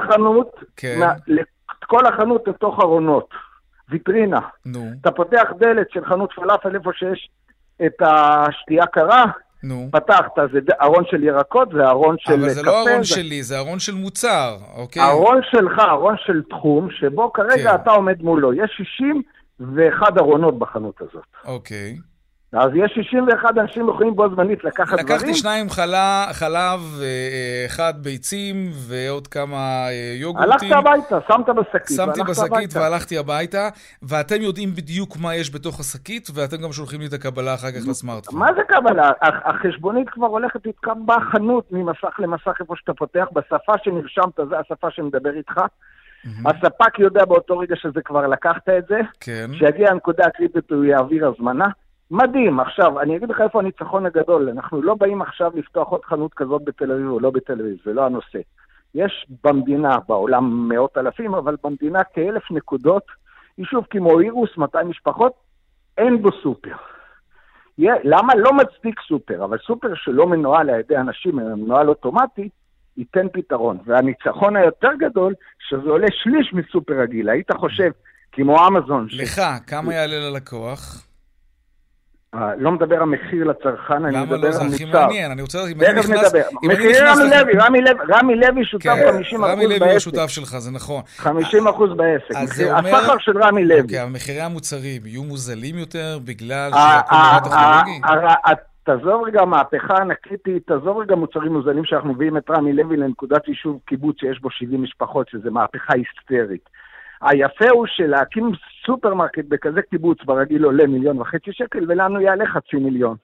Speaker 10: כל החנות לתוך ארונות, ויטרינה. אתה פותח דלת של חנות פלאפל איפה שיש את השתייה קרה, פתחת, זה ארון של ירקות, זה ארון של קפה.
Speaker 2: אבל זה לא ארון שלי, זה ארון של מוצר, אוקיי?
Speaker 10: ארון שלך, ארון של תחום, שבו כרגע אתה עומד מולו. יש 61 ארונות בחנות הזאת.
Speaker 2: אוקיי.
Speaker 10: אז יש 61 אנשים יכולים בו זמנית לקחת דברים.
Speaker 2: לקחתי 2 חלב, 1 ביצים ועוד כמה יוגורטים.
Speaker 10: הלכת הביתה, שמת בשקית.
Speaker 2: שמתי בשקית והלכתי הביתה, ואתם יודעים בדיוק מה יש בתוך השקית, ואתם גם שולחים לי את הקבלה אחר כך לסמארטפון.
Speaker 10: מה זה קבלה? החשבונית כבר הולכת איתך בחנות ממסך למסך איפה שאתה פותח, בשפה שנרשמת, זה השפה שמדבר איתך. הספק יודע באותו רגע שזה כבר לקחת את זה, שיגיע הנקודה הקריטית הוא יעביר הזמנה. מדהים. עכשיו, אני אגיד לך איפה הניצחון הגדול. אנחנו לא באים עכשיו לפתוח עוד חנות כזאת בתל אביב או לא בתל אביב, זה לא הנושא. יש במדינה, בעולם 100,000, אבל במדינה כ1,000 נקודות, יישוב כמו אירוס, 200 משפחות, אין בו סופר. למה? לא מצדיק סופר, אבל סופר שלא מנוהל על ידי אנשים, מנוהל אוטומטי, ייתן פתרון. והניצחון היותר גדול, שזה עולה שליש מסופר רגיל. היית חושב כמו אמזון.
Speaker 2: לך, כמה יעלה ללקוח?
Speaker 10: לא מדבר המחיר לצרכן, אני מדבר
Speaker 2: המוצר. למה לא? זה הכי מעניין, אני רוצה לדעת,
Speaker 10: תכף נדבר. מחירי רמי לוי שותף 50% בעסק.
Speaker 2: רמי לוי הוא שותף שלך, זה נכון.
Speaker 10: 50% בעסק. הסחר של רמי לוי.
Speaker 2: אוקיי, המחירי המוצרים יהיו מוזלים יותר בגלל שהכל נראה טכנולוגי?
Speaker 10: תעזוב רגע מהפכה ענקית, תעזוב רגע מוצרים מוזלים שאנחנו מביאים את רמי לוי לנקודת יישוב קיבוץ שיש בו 70 משפחות, שזה מהפכה היסטרית. היפה הוא שלהקים סופרמרקט בכזה קיבוץ ברגיל עולה 1.5 מיליון שקל, ולנו יעלה 500,000.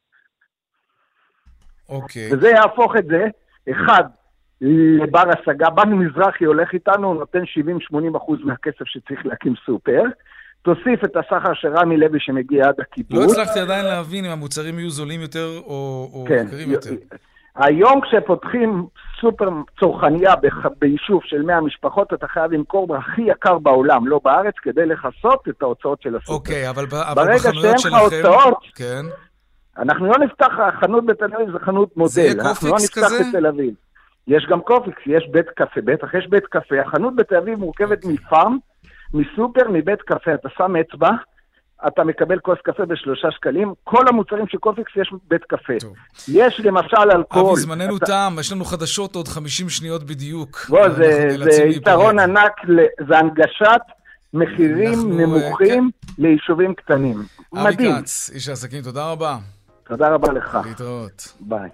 Speaker 2: אוקיי.
Speaker 10: וזה יהפוך את זה, אחד, לבר השגה. בנק מזרחי הולך איתנו, הוא נותן 70-80% מהכסף שצריך להקים סופר. תוסיף את הסחר של רמי לוי שמגיע עד הקיבוץ.
Speaker 2: לא הצלחתי עדיין להבין אם המוצרים יהיו זולים יותר או יקרים יותר.
Speaker 10: היום כשפותחים סופר צרכניה ביישוב של 100 משפחות, אתה חייב למכור הכי יקר בעולם, לא בארץ, כדי לחסות את ההוצאות של הסופר.
Speaker 2: אוקיי, אבל
Speaker 10: ברגע שאין לך הוצאות, אנחנו לא נפתח, החנות בתל אביב זה חנות מודל.
Speaker 2: זה קופיקס כזה?
Speaker 10: בתל אביב. יש גם קופיקס, יש בית קפה, בטח יש בית קפה. החנות בתל אביב מורכבת מפארם, מסופר, מבית קפה. אתה שם אצבע, אתה מקבל כוס קפה ב3 שקלים, כל המוצרים של קופיקס יש בית קפה. טוב. יש למשל אלכוהול.
Speaker 2: אבי, זמננו תם, יש לנו חדשות עוד 50 שניות בדיוק.
Speaker 10: זה יתרון ענק, זה הנגשת מחירים נמוכים ליישובים קטנים. מדהים.
Speaker 2: אבי כץ, איש העסקים, תודה רבה.
Speaker 10: תודה רבה לך.
Speaker 2: להתראות.
Speaker 10: ביי.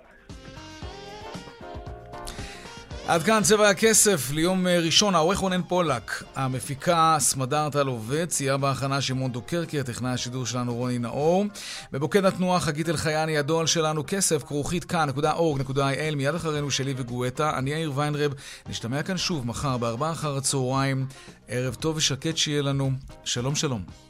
Speaker 2: עד כאן צבע הכסף ליום ראשון, העורך רונן פולק, המפיקה סמדר טל עובד, סייע בהכנה שמעון דוקרקי, הטכנאי השידור שלנו רוני נאור, בבוקד התנועה חגית אלחייני, הדואל שלנו כסף, כרוכית כאן.org.il, מיד אחרינו שלי וגואטה, אני יאיר ויינרב, נשתמע כאן שוב מחר ב4 אחר הצהריים, ערב טוב ושקט שיהיה לנו, שלום שלום.